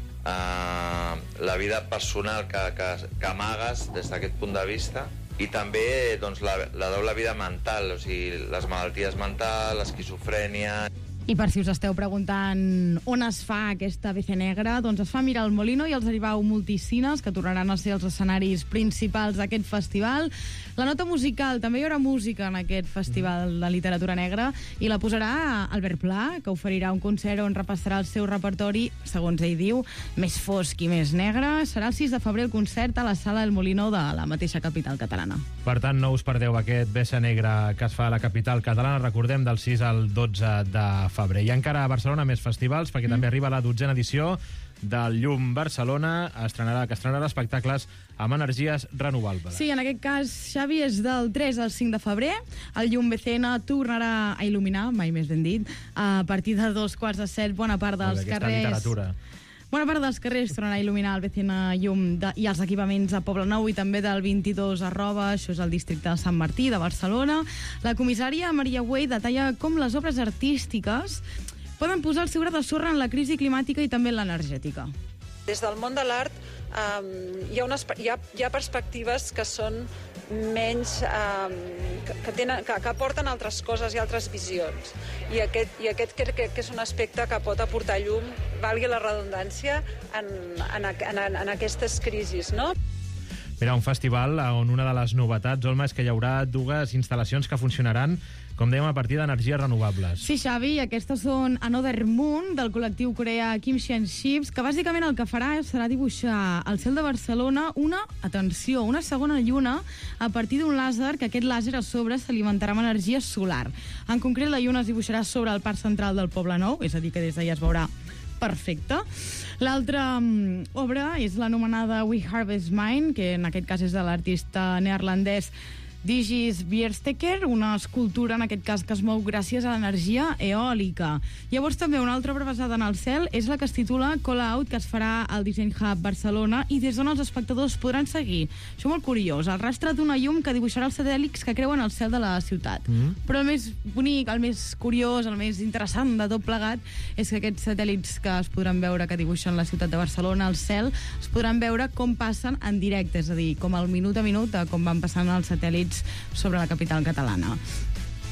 la vida personal que amagues des d'aquest punt de vista, i també doncs, la doble vida mental, o sigui, les malalties mentals, l'esquizofrènia. I per si us esteu preguntant on es fa aquesta BC Negra, doncs es fa a Mira el Molino i els Aribau Multicines, que tornaran a ser els escenaris principals d'aquest festival. La nota musical, també hi haurà música en aquest festival de literatura negra, i la posarà Albert Pla, que oferirà un concert on repassarà el seu repertori, segons ell diu, més fosc i més negre. Serà el 6 de febrer el concert a la Sala El Molino de la mateixa capital catalana. Per tant, no us perdeu aquest BC Negra que es fa a la capital catalana, recordem, del 6 al 12 de febrer. I encara a Barcelona més festivals, perquè també arriba la 12a edició del Llum Barcelona, que estrenarà espectacles amb energies renovables. Sí, en aquest cas, Xavi, és del 3 al 5 de febrer. El Llum BCN tornarà a il·luminar, mai més ben dit, a partir de 2:15 bona part dels carrers... literatura. Bona part dels carrers tornarà a il·luminar el BCN Llum i els equipaments a Poblenou i també del 22 @ això és el districte de Sant Martí de Barcelona. La comissària Maria Güell detalla com les obres artístiques poden posar el seu gra de sorra en la crisi climàtica i també en l'energètica. Des del món de l'art hi ha perspectives que són menys... que aporten altres coses i altres visions. I aquest crec que és un aspecte que pot aportar llum, valgui la redundància, en aquestes crisis, no? Mira, un festival on una de les novetats, Olma, és que hi haurà dues instal·lacions que funcionaran, com dèiem, a partir d'energies renovables. Sí, Xavi, aquestes són Another Moon, del col·lectiu coreà Kimchian Ships, que bàsicament el que farà serà dibuixar al cel de Barcelona una segona lluna a partir d'un làser, que aquest làser a sobre s'alimentarà amb energia solar. En concret, la lluna es dibuixarà sobre el parc central del Poblenou, és a dir, que des d'allà es veurà perfecte. L'altra obra és l'anomenada We Harvest Mine, que en aquest cas és de l'artista neerlandès Digis Biersteker, una escultura, en aquest cas, que es mou gràcies a l'energia eòlica. Llavors, també una altra obra basada en el cel és la que es titula Call Out, que es farà al Design Hub Barcelona i des d'on els espectadors podran seguir. Això és molt curiós, el rastre d'una llum que dibuixarà els satèl·lits que creuen el cel de la ciutat. Però el més bonic, el més curiós, el més interessant de tot plegat és que aquests satèl·lits que es podran veure, que dibuixen la ciutat de Barcelona, el cel, es podran veure com passen en directe, és a dir, com al minut a minut, com van passant els satèl·lits sobre la capital catalana.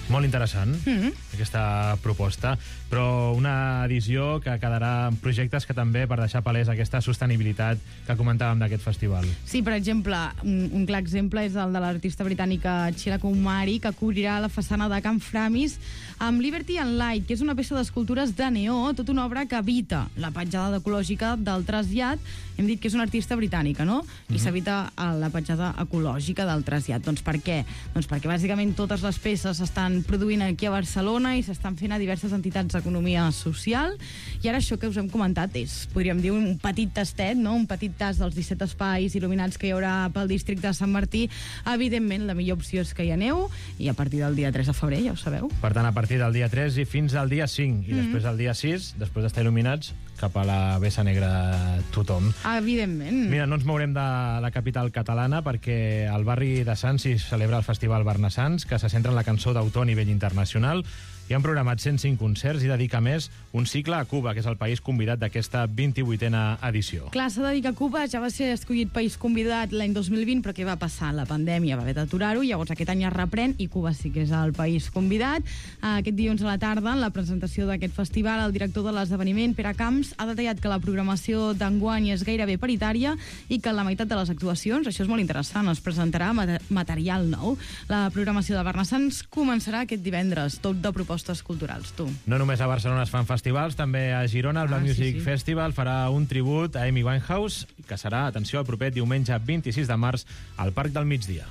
Molt interessant, aquesta proposta, però una edició que quedarà en projectes que també, per deixar palès aquesta sostenibilitat que comentàvem d'aquest festival. Sí, per exemple, un clar exemple és el de l'artista britànica Sheila Kumari, que cobrirà la façana de Can Framis amb Liberty and Light, que és una peça d'escultures de neó, tota una obra que evita la petjada ecològica del trasllat. Hem dit que és una artista britànica, no? I s'evita la petjada ecològica del trasllat. Doncs per què? Doncs perquè bàsicament totes les peces s'estan produint aquí a Barcelona i s'estan fent a diverses entitats d'economia social. I ara això que us hem comentat és, podríem dir, un petit tastet, no? Un petit tast dels 17 espais il·luminats que hi haurà pel districte de Sant Martí. Evidentment, la millor opció és que hi aneu, i a partir del dia 3 de febrer, ja ho sabeu. Per tant, a partir del dia 3 i fins al dia 5, i després del dia 6, després d'estar il·luminats, cap a la Bessa Negra tothom. Evidentment. Mira, no ens mourem de la capital catalana perquè al barri de Sants s'hi celebra el Festival Barnassans, que se centra en la cançó d'autor a nivell internacional. Hi han programat 105 concerts i dedica més un cicle a Cuba, que és el país convidat d'aquesta 28a edició. Clar, s'ha dedicat a Cuba, ja va ser escollit país convidat l'any 2020, però què va passar? La pandèmia va haver d'aturar-ho, llavors aquest any es reprèn i Cuba sí que és el país convidat. Aquest dilluns a la tarda, en la presentació d'aquest festival, el director de l'esdeveniment, Pere Camps, ha detallat que la programació d'enguany és gairebé paritària i que la meitat de les actuacions, això és molt interessant, es presentarà material nou. La programació de Barnassans començarà aquest divendres, tot de propostes culturals, tu. No només a Barcelona es fan festivals, també a Girona el Black Music Festival farà un tribut a Amy Winehouse, que serà, atenció, el proper diumenge 26 de març al Parc del Migdia.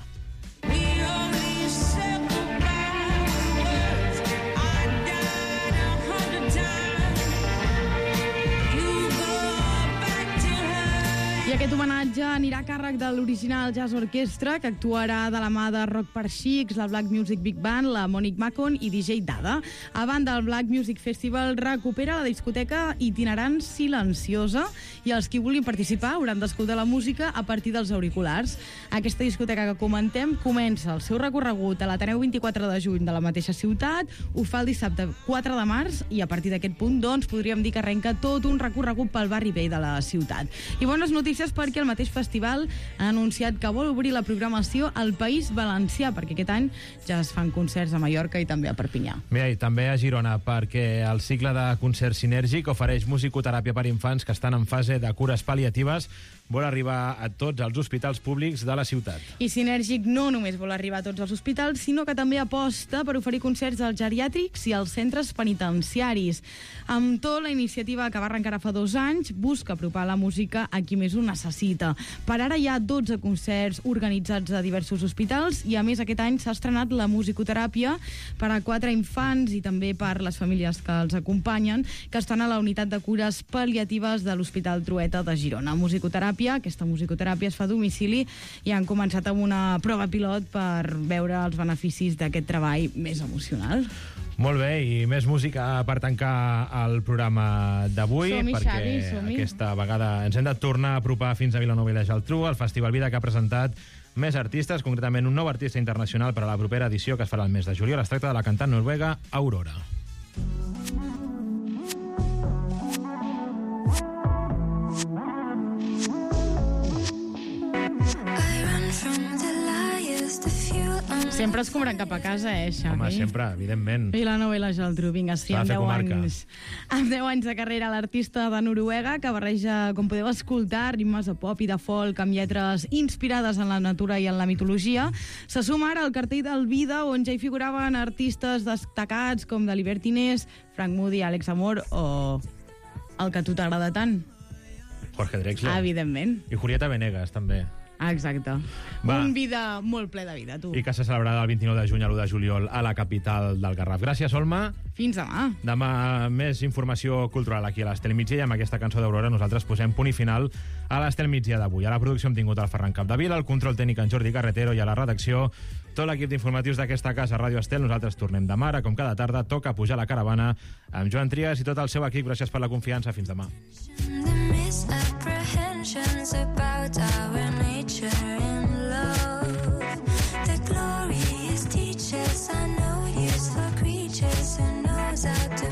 I aquest homenatge anirà a càrrec de l'original Jazz Orquestra, que actuarà de la mà de Rock per Xics, la Black Music Big Band, la Monique Macon i DJ Dada. A banda, el Black Music Festival recupera la discoteca itinerant silenciosa i els qui vulguin participar hauran d'escoltar la música a partir dels auriculars. Aquesta discoteca que comentem comença el seu recorregut a l'Ateneu 24 de juny de la mateixa ciutat, ho fa el dissabte 4 de març i a partir d'aquest punt, doncs, podríem dir que arrenca tot un recorregut pel barri vell de la ciutat. I bones notícies perquè el mateix festival ha anunciat que vol obrir la programació al País Valencià, perquè aquest any ja es fan concerts a Mallorca i també a Perpinyà. Mira, i també a Girona, perquè el cicle de concert sinèrgic ofereix musicoteràpia per infants que estan en fase de cures pal·liatives, vol arribar a tots els hospitals públics de la ciutat. I Sinèrgic no només vol arribar a tots els hospitals, sinó que també aposta per oferir concerts als geriàtrics i als centres penitenciaris. Amb tot, la iniciativa, que va arrencar fa 2 anys, busca apropar la música a qui més ho necessita. Per ara hi ha 12 concerts organitzats a diversos hospitals i, a més, aquest any s'ha estrenat la musicoteràpia per a 4 infants i també per les famílies que els acompanyen, que estan a la unitat de cures pal·liatives de l'Hospital Trueta de Girona. Aquesta musicoteràpia es fa a domicili i han començat amb una prova pilot per veure els beneficis d'aquest treball més emocional. Molt bé, i més música per tancar el programa d'avui, perquè Xavi, aquesta vegada ens hem de tornar a apropar fins a Vilanova i la Geltrú, el Festival Vida, que ha presentat més artistes, concretament un nou artista internacional per a la propera edició que es farà el mes de juliol. Es tracta de la cantant noruega Aurora. Sempre es cobraran cap a casa, Xavi? Home, sempre, evidentment. Vilanova i la Geltrú, vinga, sí, amb 10 anys. Amb 10 anys de carrera, l'artista de Noruega, que barreja, com podeu escoltar, ritmes de pop i de folk amb lletres inspirades en la natura i en la mitologia, se suma ara al cartell del Vida, on ja hi figuraven artistes destacats com de Libertines, Frank Moody, Alex Amor o el que a tu t'agrada tant. Jorge Drexler. Evidentment. I Julieta Venegas, també. Exacte. Va. Un Vida molt ple de vida, tu. I que se celebrarà el 29 de juny a l'1 de juliol a la capital del Garraf. Gràcies, Olma. Fins demà. Demà més informació cultural aquí a l'Estel Migdia, i amb aquesta cançó d'Aurora nosaltres posem punt i final a l'Estel Migdia d'avui. A la producció hem tingut el Ferran Capdevila, el control tècnic en Jordi Carretero, i a la redacció tot l'equip d'informatius d'aquesta casa, Ràdio Estel. Nosaltres tornem demà, ara, com cada tarda, toca pujar la caravana amb Joan Trias i tot el seu equip. Gràcies per la confiança. Fins demà. About our nature and love, the glorious teachers are no use for creatures who knows how to